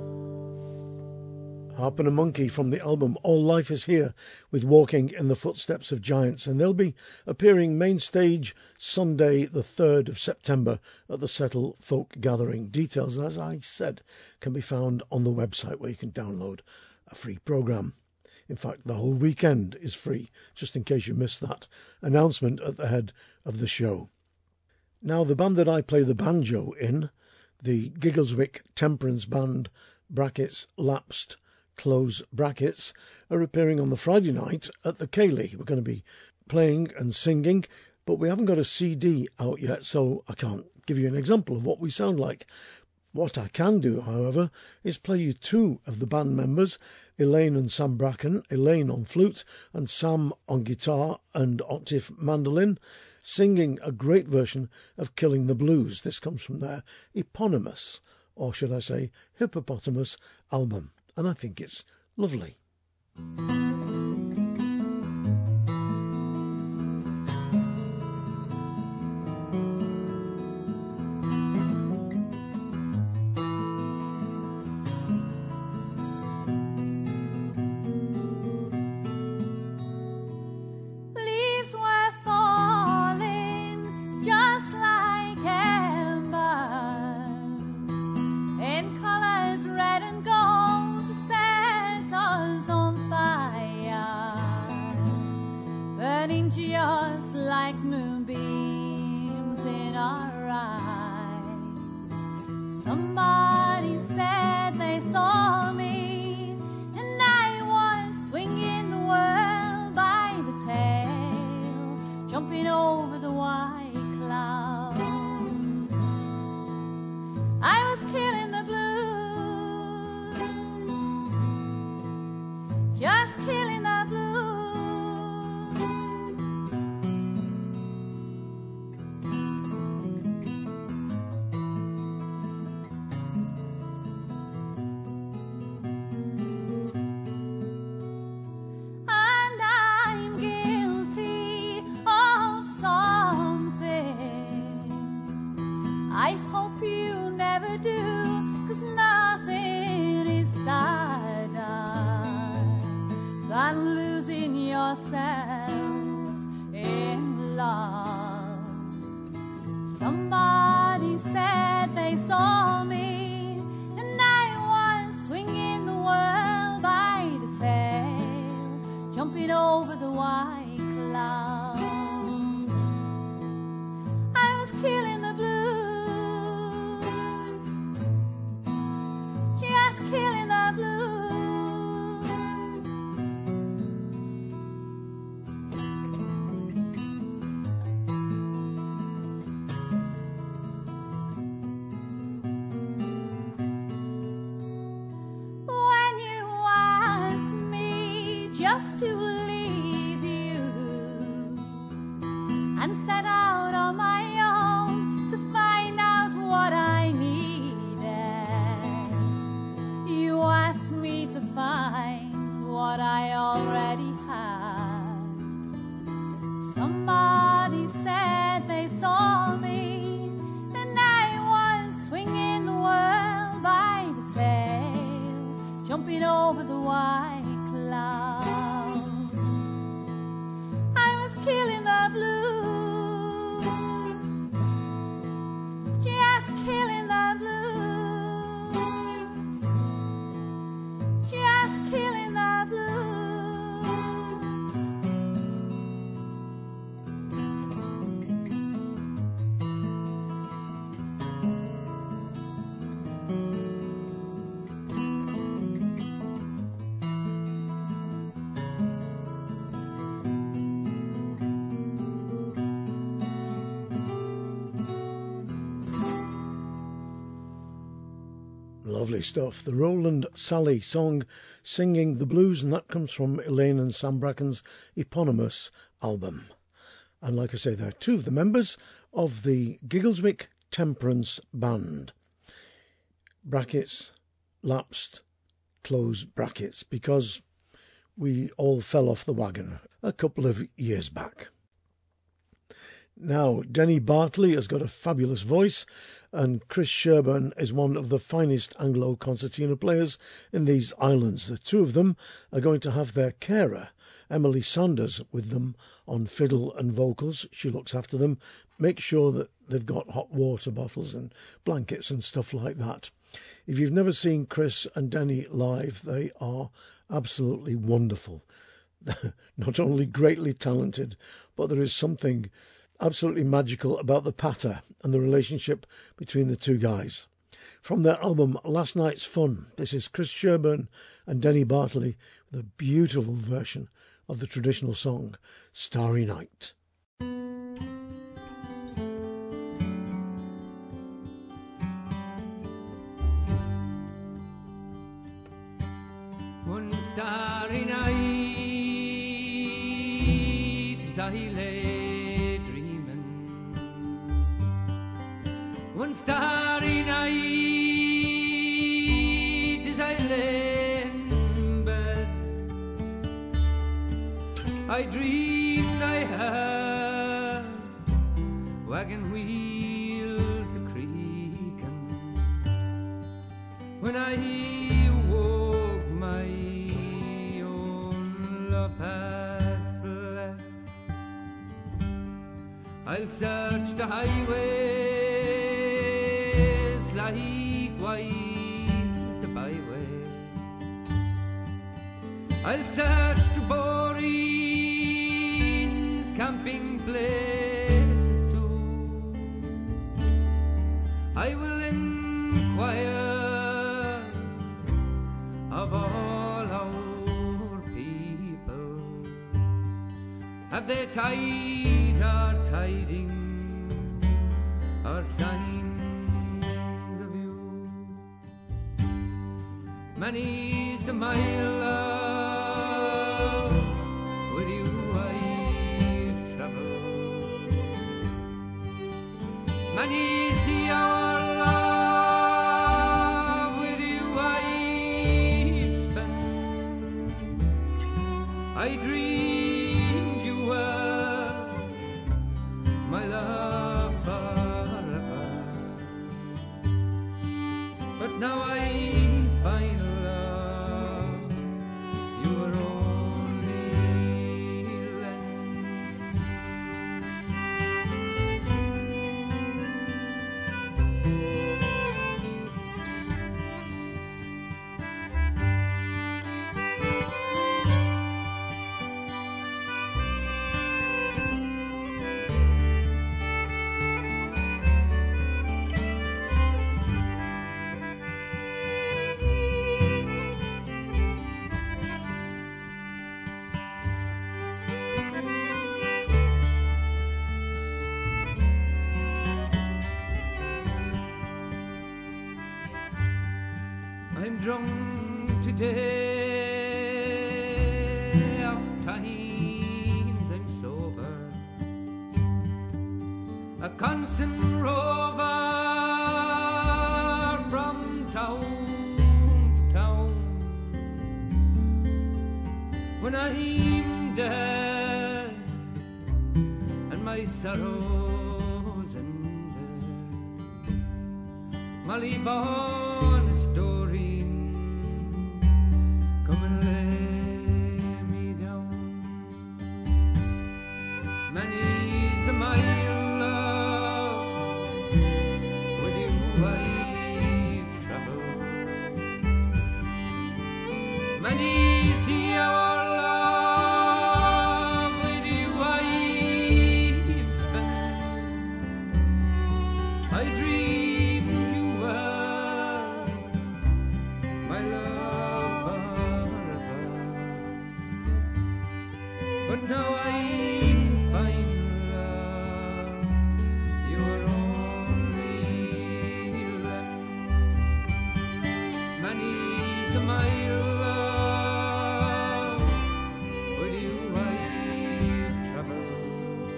Harp and a Monkey from the album All Life Is Here with Walking in the Footsteps of Giants, and they'll be appearing main stage Sunday the 3rd of September at the Settle Folk Gathering. Details, as I said, can be found on the website where you can download a free programme. In fact, the whole weekend is free, just in case you missed that announcement at the head of the show. Now, the band that I play the banjo in, the Giggleswick Temperance Band, brackets, lapsed, close brackets, are appearing on the Friday night at the Ceilidh. We're going to be playing and singing, but we haven't got a CD out yet, so I can't give you an example of what we sound like. What I can do, however, is play you two of the band members, Elaine and Sam Bracken, Elaine on flute and Sam on guitar and octave mandolin, singing a great version of Killing the Blues. This comes from their eponymous, or should I say hippopotamus, album, and I think it's lovely. Leaves were falling just like embers, in colors red and gold to set us on fire, burning just like moonbeams in our eyes. Somebody said they saw me, and I was swinging the world by the tail, jumping over the white clouds. I hope you never do, 'cause nothing is sadder than losing yourself in love. Somebody said they saw me, and I was swinging the world by the tail, jumping over the white cloud. I was killing the blues, just killing the blues. When you asked me just to leave you and set out on my own to find out what I needed, you asked me to find what I already had. Somebody said they saw me, and I was swinging the world by the tail, jumping over the white cloud. I was killing the blues, just killing the blues, just killing the blues. Lovely stuff. The Roland Sally song, Singing the Blues, and that comes from Elaine and Sam Bracken's eponymous album. And like I say, they're two of the members of the Giggleswick Temperance Band. Brackets, lapsed, close brackets, because we all fell off the wagon a couple of years back. Now, Denny Bartley has got a fabulous voice, and Chris Sherburn is one of the finest Anglo concertina players in these islands. The two of them are going to have their carer, Emily Sanders, with them on fiddle and vocals. She looks after them, makes sure that they've got hot water bottles and blankets and stuff like that. If you've never seen Chris and Denny live, they are absolutely wonderful. Not only greatly talented, but there is something absolutely magical about the patter and the relationship between the two guys. From their album Last Night's Fun, this is Chris Sherburn and Denny Bartley with a beautiful version of the traditional song Starry Night. One starry night as I lay dreaming, one starry night as I lay in bed, I dreamed I heard wagon wheels a creaking. When I woke, my own love had fled. I'll search the highways likewise the byway. I'll search the Boreens camping places too. I will inquire of all our people. Have they tide or tidings or signs of you? Many's the mile with you I've travelled. Many's the hour love with you I've spent. I dreamed you were my love forever. I'm drunk today, oft times I'm sober, a constant rover from town to town. When I'm dead and my sorrows ended, Molly born a story, come and lay me down. Many's the mile with you I've travelled, many's the hour love with you I've spent. I dreamed you were my love forever, but now I find love you are only left. Many's the mile love with you I've travelled,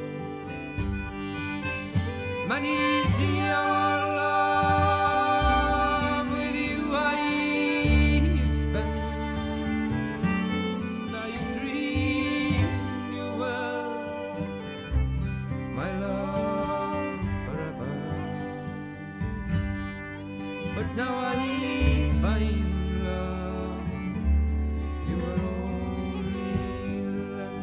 many's the hour love with you I've spent. I dreamed you were my love forever, but now I find love you are only left.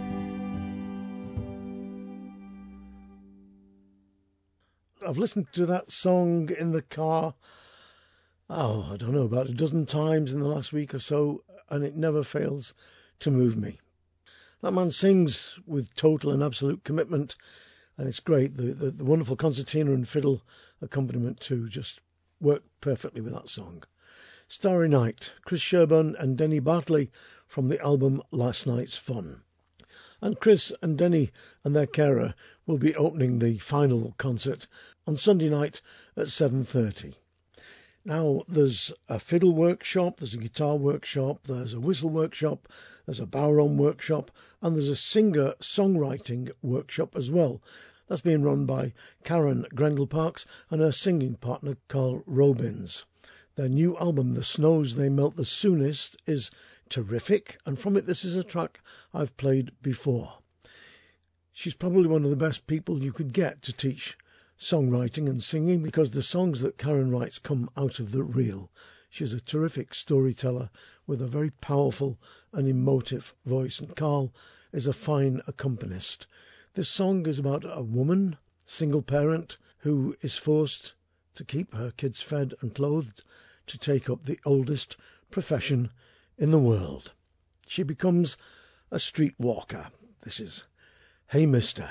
I've listened to that song in the car, I don't know, about a dozen times in the last week or so, and it never fails to move me. That man sings with total and absolute commitment, and it's great. The wonderful concertina and fiddle accompaniment too just work perfectly with that song. Starry Night, Chris Sherburn and Denny Bartley from the album Last Night's Fun. And Chris and Denny and their carer will be opening the final concert on Sunday night at 7:30. Now, there's a fiddle workshop, there's a guitar workshop, there's a whistle workshop, there's a bowron workshop, and there's a singer-songwriting workshop as well. That's being run by Karen Grendel Parks and her singing partner Carl Robins. Their new album, The Snows They Melt the Soonest, is terrific, and from it this is a track I've played before. She's probably one of the best people you could get to teach songwriting and singing, because the songs that Karen writes come out of the real. She's a terrific storyteller with a very powerful and emotive voice, and Carl is a fine accompanist. This song is about a woman, single parent, who is forced to keep her kids fed and clothed to take up the oldest profession in the world. She becomes a street walker. This is Hey Mister.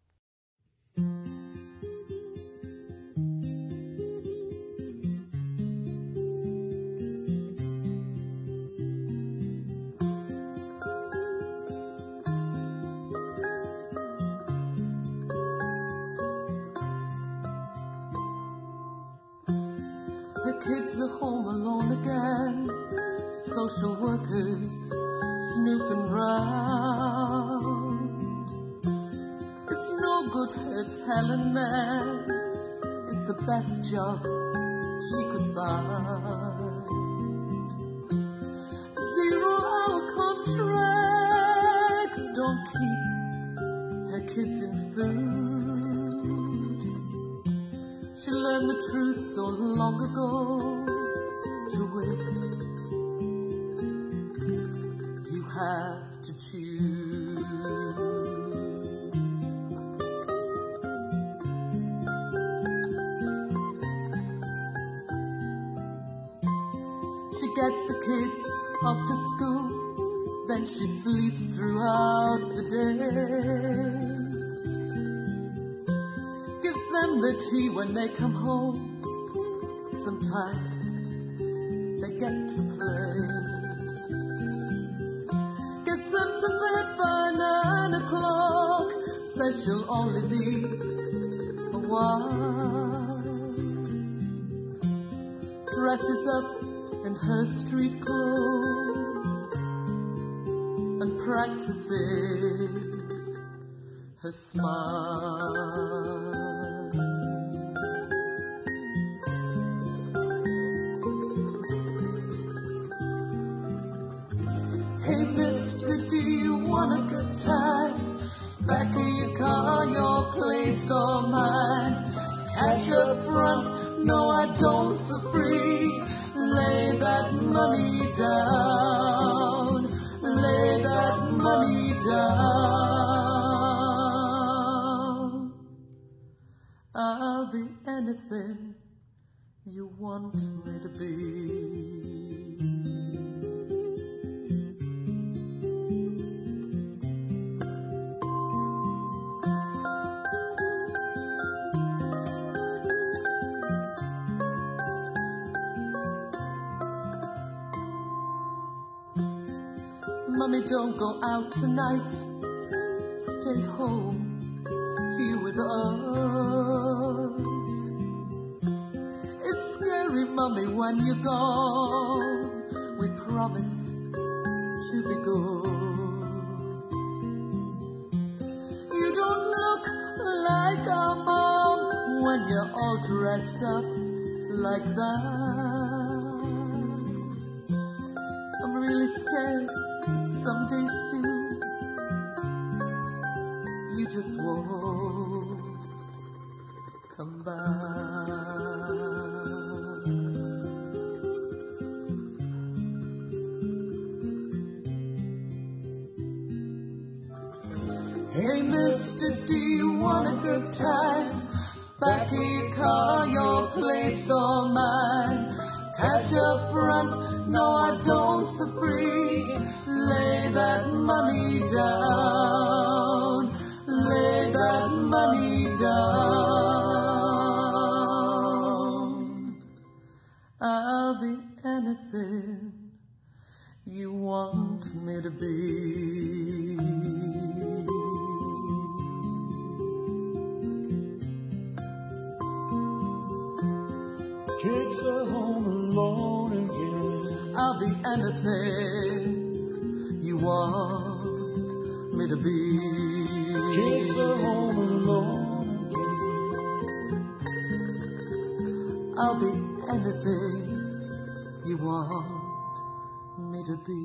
The kids are home alone again, social workers snooping round. It's no good her telling men it's the best job she could find. 0-hour contracts don't keep her kids in food. She learned the truth so long ago to win. You have to choose. She gets the kids off to school, then she sleeps throughout the day. Them the tea when they come home. Sometimes they get to play. Gets them to bed by 9 o'clock. Says she'll only be a while. Dresses up in her street clothes and practices her smile. Hey mister, do you want a good time? Back of your car, your place or mine? Cash up front, no I don't for free. Lay that money down, lay that money down. I'll be anything you want me to be. Mummy, don't go out tonight. Stay home here with us. It's scary, Mummy, when you're gone. We promise to be good. You don't look like our mom when you're all dressed up like that. I'm really scared someday soon you just won't come back. Hey mister, do you want a good time? Back of your car, your place or mine? Cash up front, no I don't for free. Lay that money down, lay that money down. I'll be anything you want me to be. Kids are home alone again. I'll be anything you want me to be. Kids are home alone again. I'll be anything you want me to be.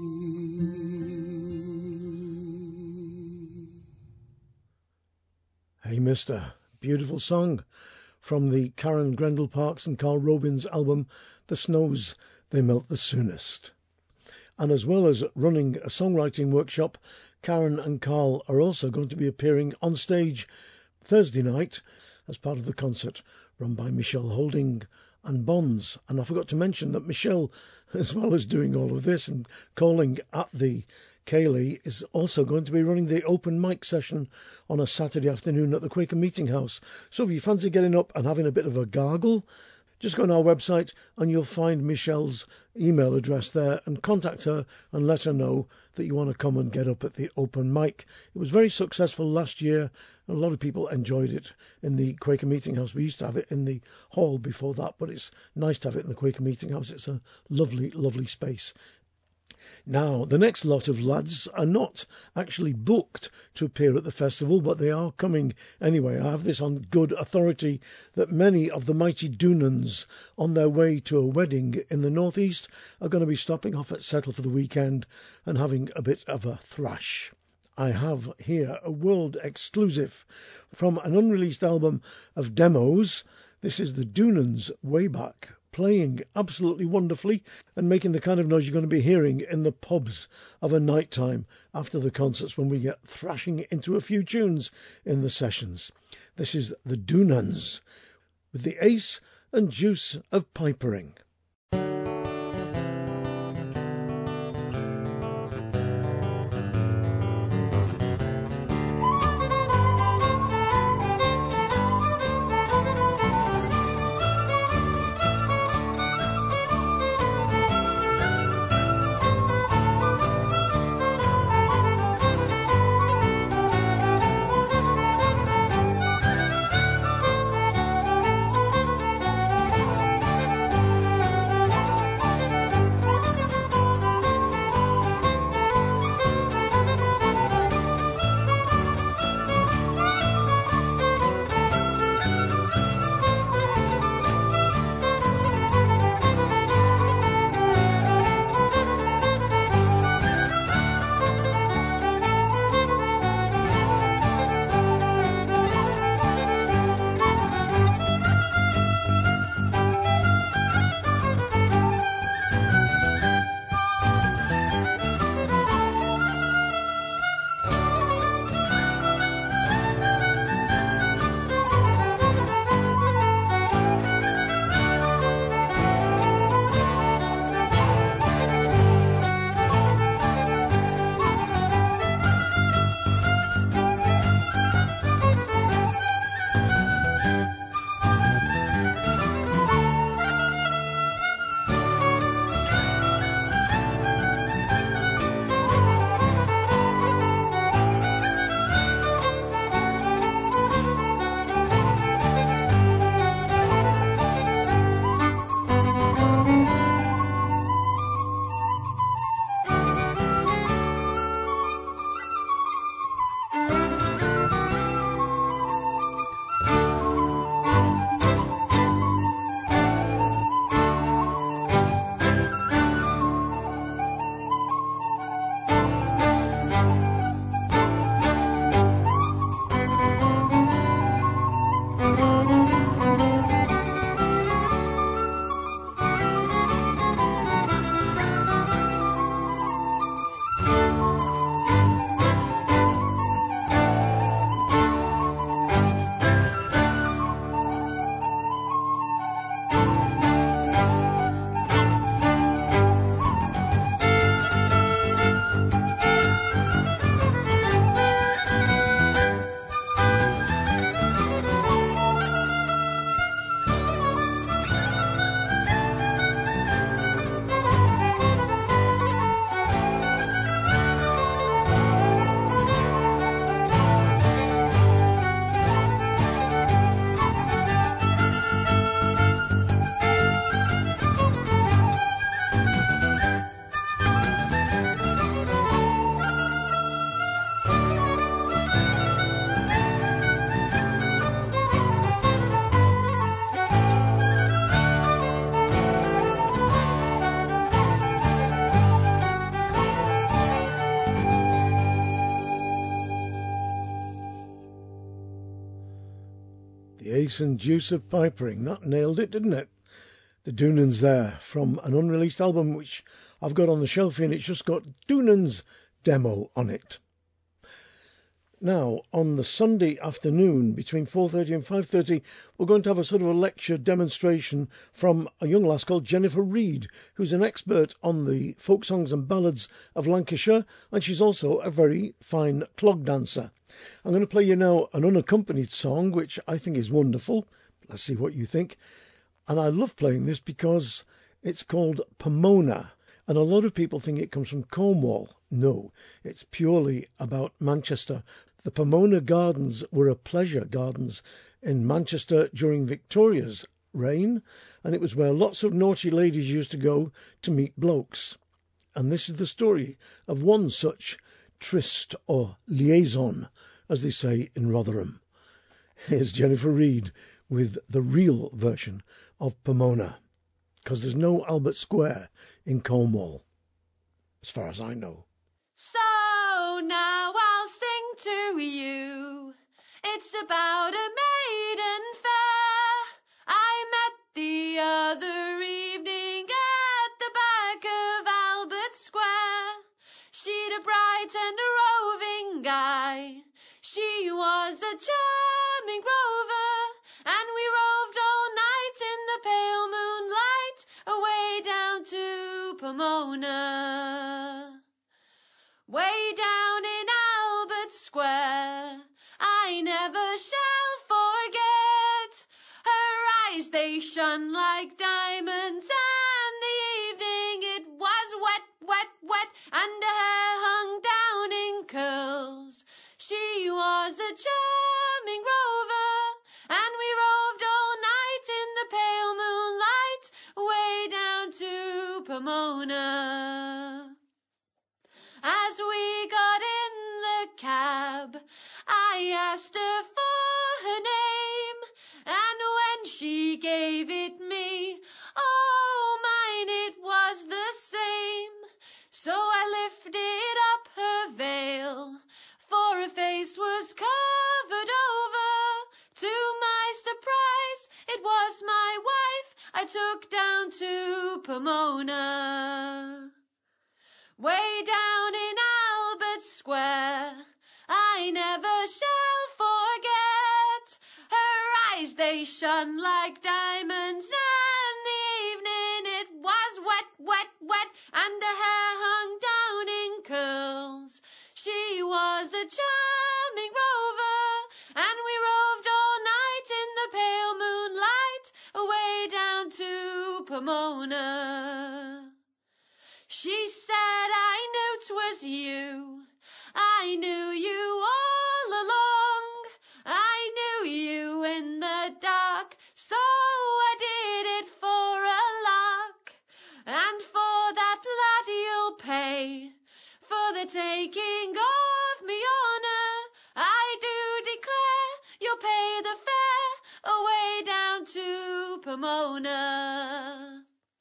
Hey Mister, beautiful song from the Karen Grendel Parks and Carl Robins album, The Snows They Melt the Soonest. And as well as running a songwriting workshop, Karen and Carl are also going to be appearing on stage Thursday night as part of the concert run by Michelle Holding and Bonds. And I forgot to mention that Michelle, as well as doing all of this and calling at the Kaylee, is also going to be running the open mic session on a Saturday afternoon at the Quaker Meeting House. So if you fancy getting up and having a bit of a gargle, just go on our website and you'll find Michelle's email address there and contact her and let her know that you want to come and get up at the open mic. It was very successful last year and a lot of people enjoyed it in the Quaker Meeting House. We used to have it in the hall before that, but it's nice to have it in the Quaker Meeting House. It's a lovely, lovely space. Now, the next lot of lads are not actually booked to appear at the festival, but they are coming anyway. I have this on good authority that many of the mighty Doonans on their way to a wedding in the northeast are going to be stopping off at Settle for the weekend and having a bit of a thrash. I have here a world exclusive from an unreleased album of demos. This is the Doonans Way Back, playing absolutely wonderfully and making the kind of noise you're going to be hearing in the pubs of a night time after the concerts when we get thrashing into a few tunes in the sessions. This is the Doonans with the ace and juice of pipering. decent deuce of pipering. That nailed it, didn't it? The Doonans there, from an unreleased album which I've got on the shelf here, and it's just got Doonan's demo on it. Now, on the Sunday afternoon, between 4:30 and 5:30, we're going to have a sort of a lecture demonstration from a young lass called Jennifer Reid, who's an expert on the folk songs and ballads of Lancashire, and she's also a very fine clog dancer. I'm going to play you now an unaccompanied song, which I think is wonderful. Let's see what you think. And I love playing this because it's called Pomona. And a lot of people think it comes from Cornwall. No, it's purely about Manchester. The Pomona Gardens were a pleasure gardens in Manchester during Victoria's reign, and it was where lots of naughty ladies used to go to meet blokes. And this is the story of one such tryst or liaison, as they say in Rotherham. Here's Jennifer Reid with the real version of Pomona, because there's no Albert Square in Cornwall, as far as I know. So now I'll sing to you. It's about a maiden fair I met the other evening at the back of Albert Square. She'd a bright and a roving eye. She was a charming rover, and we roved all night in the pale moonlight away down to Pomona. Way down in Albert Square, I never shall forget. Her eyes, they shone like diamonds, and the evening it was wet, wet, wet, and her hair hung down in curls. She was a charming rover, and we roved all night in the pale moonlight way down to Pomona. As we got in the cab, I asked her for her name, and when she gave it me, oh, mine it was the same. So I lifted up her veil, for her face was covered over. To my surprise, it was my wife I took down to Pomona. Way down in Albert Square, I never shall forget. Her eyes, they shone like diamonds, and the evening it was wet, wet, wet, and her hair hung down in curls. She was a charming rover, and we roved all night in the pale moonlight away down to Pomona. She said, I knew 'twas you, I knew you all along, I knew you in the dark, so I did it for a lark, and for that lad you'll pay, for the taking of me honour, I do declare you'll pay the fare away down to Pomona.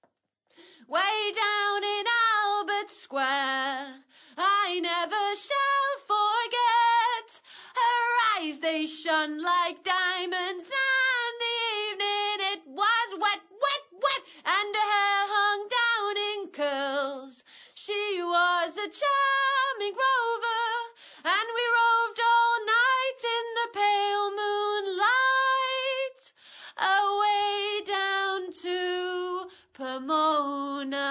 Way down in Albert Square, I never shall forget. Her eyes, they shone like diamonds, and the evening it was wet, wet, wet, and her hair hung down in curls. She was a charming rover, and we roved all night in the pale moonlight away down to Pomona.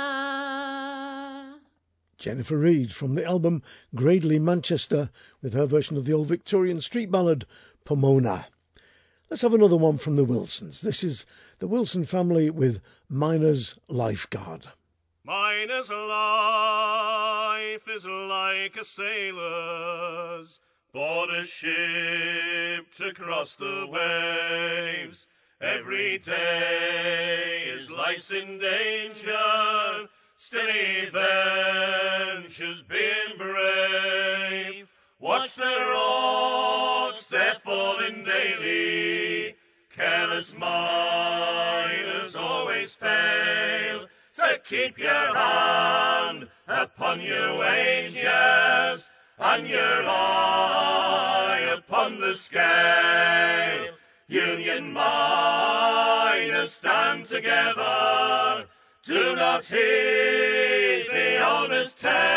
Jennifer Reid from the album Gradely Manchester with her version of the old Victorian street ballad Pomona. Let's have another one from the Wilsons. This is the Wilson family with Miner's Lifeguard. Miner's life is like a sailor's, board a ship to cross the waves. Every day his life's in danger, still he ventures being brave. Watch the rocks, they're falling daily, careless miners always fail. So keep your hand upon your wages, and your eye upon the scale. Union miners, stand together. Do not heed the owner's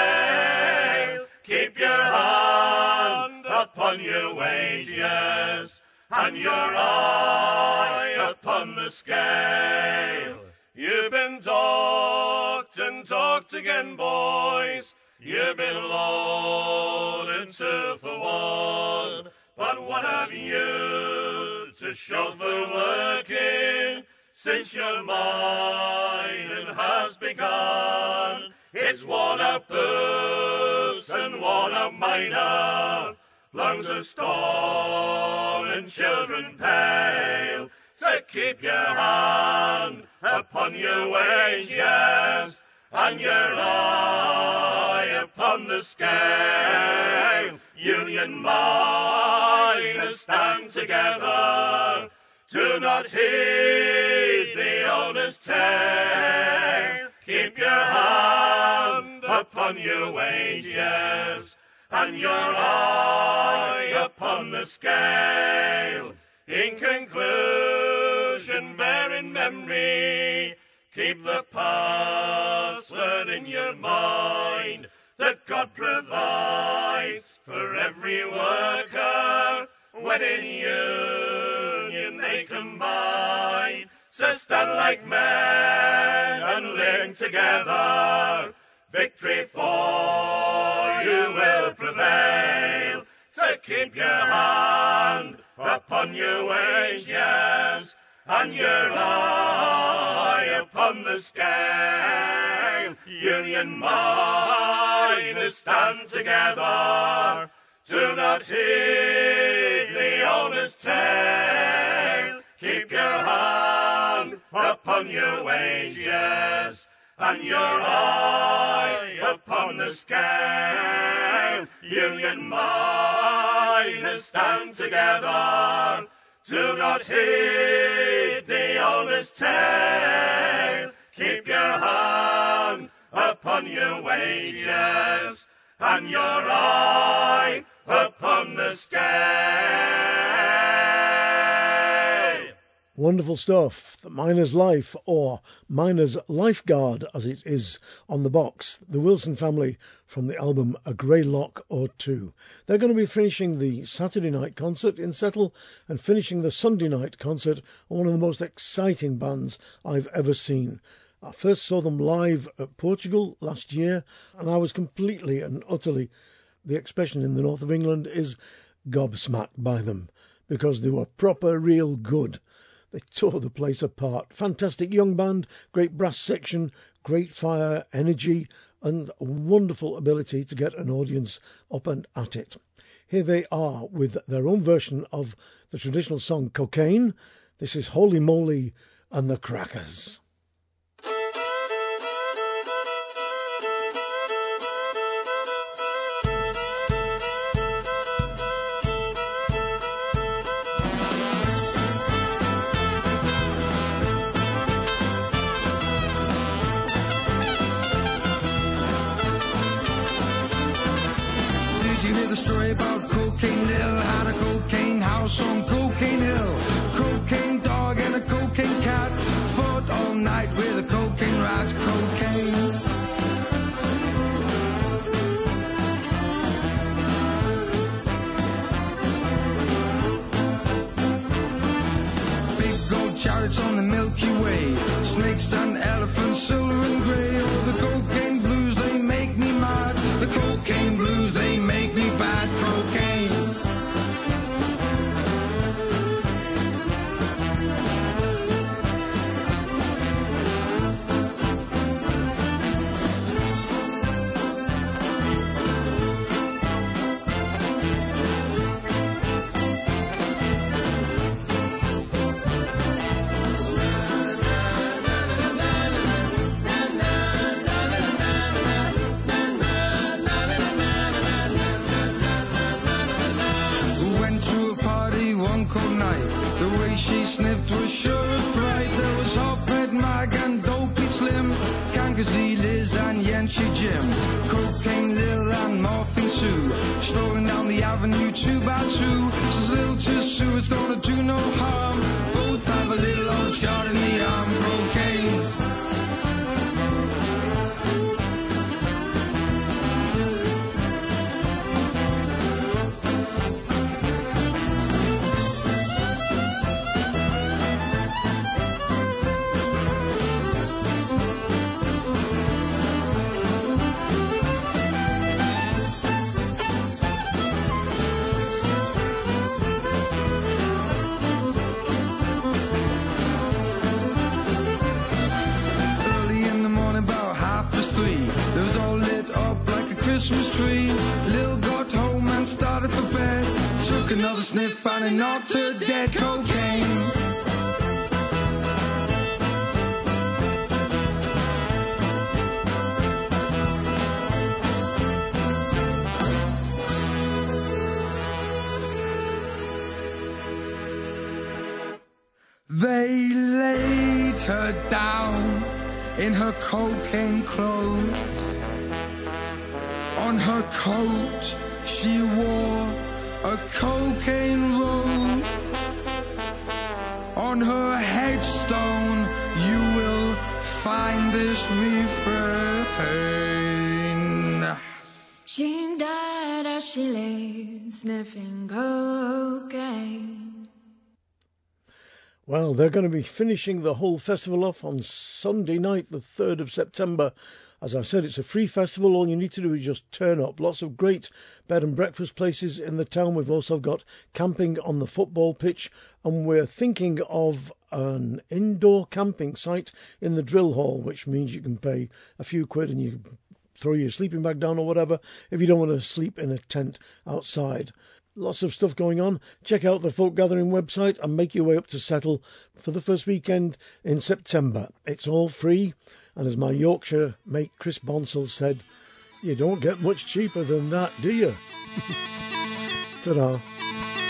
tale. Keep your hand upon your wages and your eye upon the scale. You've been docked and docked again, boys. You've been loaded 2 for 1. But what have you to show for working since your mining has begun? It's worn out boots and worn out miner, lungs of stone and children pale. So keep your hand upon your wages and your eye upon the scale. Union miners, stand together. Do not heed the owner's tale. Keep your hand upon your wages and your eye upon the scale. In conclusion, bear in memory, keep the password in your mind, that God provides for every worker when in union they combine. So stand like men and link together. Victory for you will prevail. So keep your hand upon your wages and your eye upon the scale. Union miners, stand together. Do not heed the owner's tale. Keep your hand upon your wages and your eye upon the scale. Union miners, stand together. Do not heed the owner's tale. Keep your hand upon your wages and your eye upon the scale. Wonderful stuff. The Miner's Life, or Miner's Lifeguard as it is on the box. The Wilson Family from the album A Grey Lock or Two. They're going to be finishing the Saturday night concert in Settle and finishing the Sunday night concert on one of the most exciting bands I've ever seen. I first saw them live at Portugal last year, and I was completely and utterly, the expression in the north of England is gobsmacked by them, because they were proper real good. They tore the place apart. Fantastic young band, great brass section, great fire, energy, and wonderful ability to get an audience up and at it. Here they are with their own version of the traditional song Cocaine. This is Holy Moly and the Crackers. On Cocaine Hill, cocaine dog and a cocaine cat fought all night with a cocaine rat. Cocaine. Big gold chariots on the Milky Way, snakes and elephants, silver and grey. Oh, the cocaine blues, they make me mad. The cocaine blues, they make me bad. Cocaine. She sniffed was sure of fright. There was Hophead, Mag and Dopey Slim. Can't Magazine Liz and Yancey Jim, Cocaine Lil and Morphine Sue, strolling down the avenue 2 by 2. Says Lil to Sue, it's gonna do no harm. Both have a little old shot in the arm. Cocaine. Christmas tree. Lil got home and started for bed. Took another sniff and it knocked her dead. Cocaine. They laid her down in her cocaine clothes. On her coat she wore a cocaine rose. On her headstone you will find this refrain. She died as she lay sniffing cocaine. Well, they're going to be finishing the whole festival off on Sunday night, the 3rd of September. As I said, it's a free festival. All you need to do is just turn up. Lots of great bed and breakfast places in the town. We've also got camping on the football pitch, and we're thinking of an indoor camping site in the drill hall, which means you can pay a few quid and you can throw your sleeping bag down or whatever if you don't want to sleep in a tent outside. Lots of stuff going on. Check out the Folk Gathering website and make your way up to Settle for the first weekend in September. It's all free. And as my Yorkshire mate Chris Bonsall said, you don't get much cheaper than that, do you? Ta-da.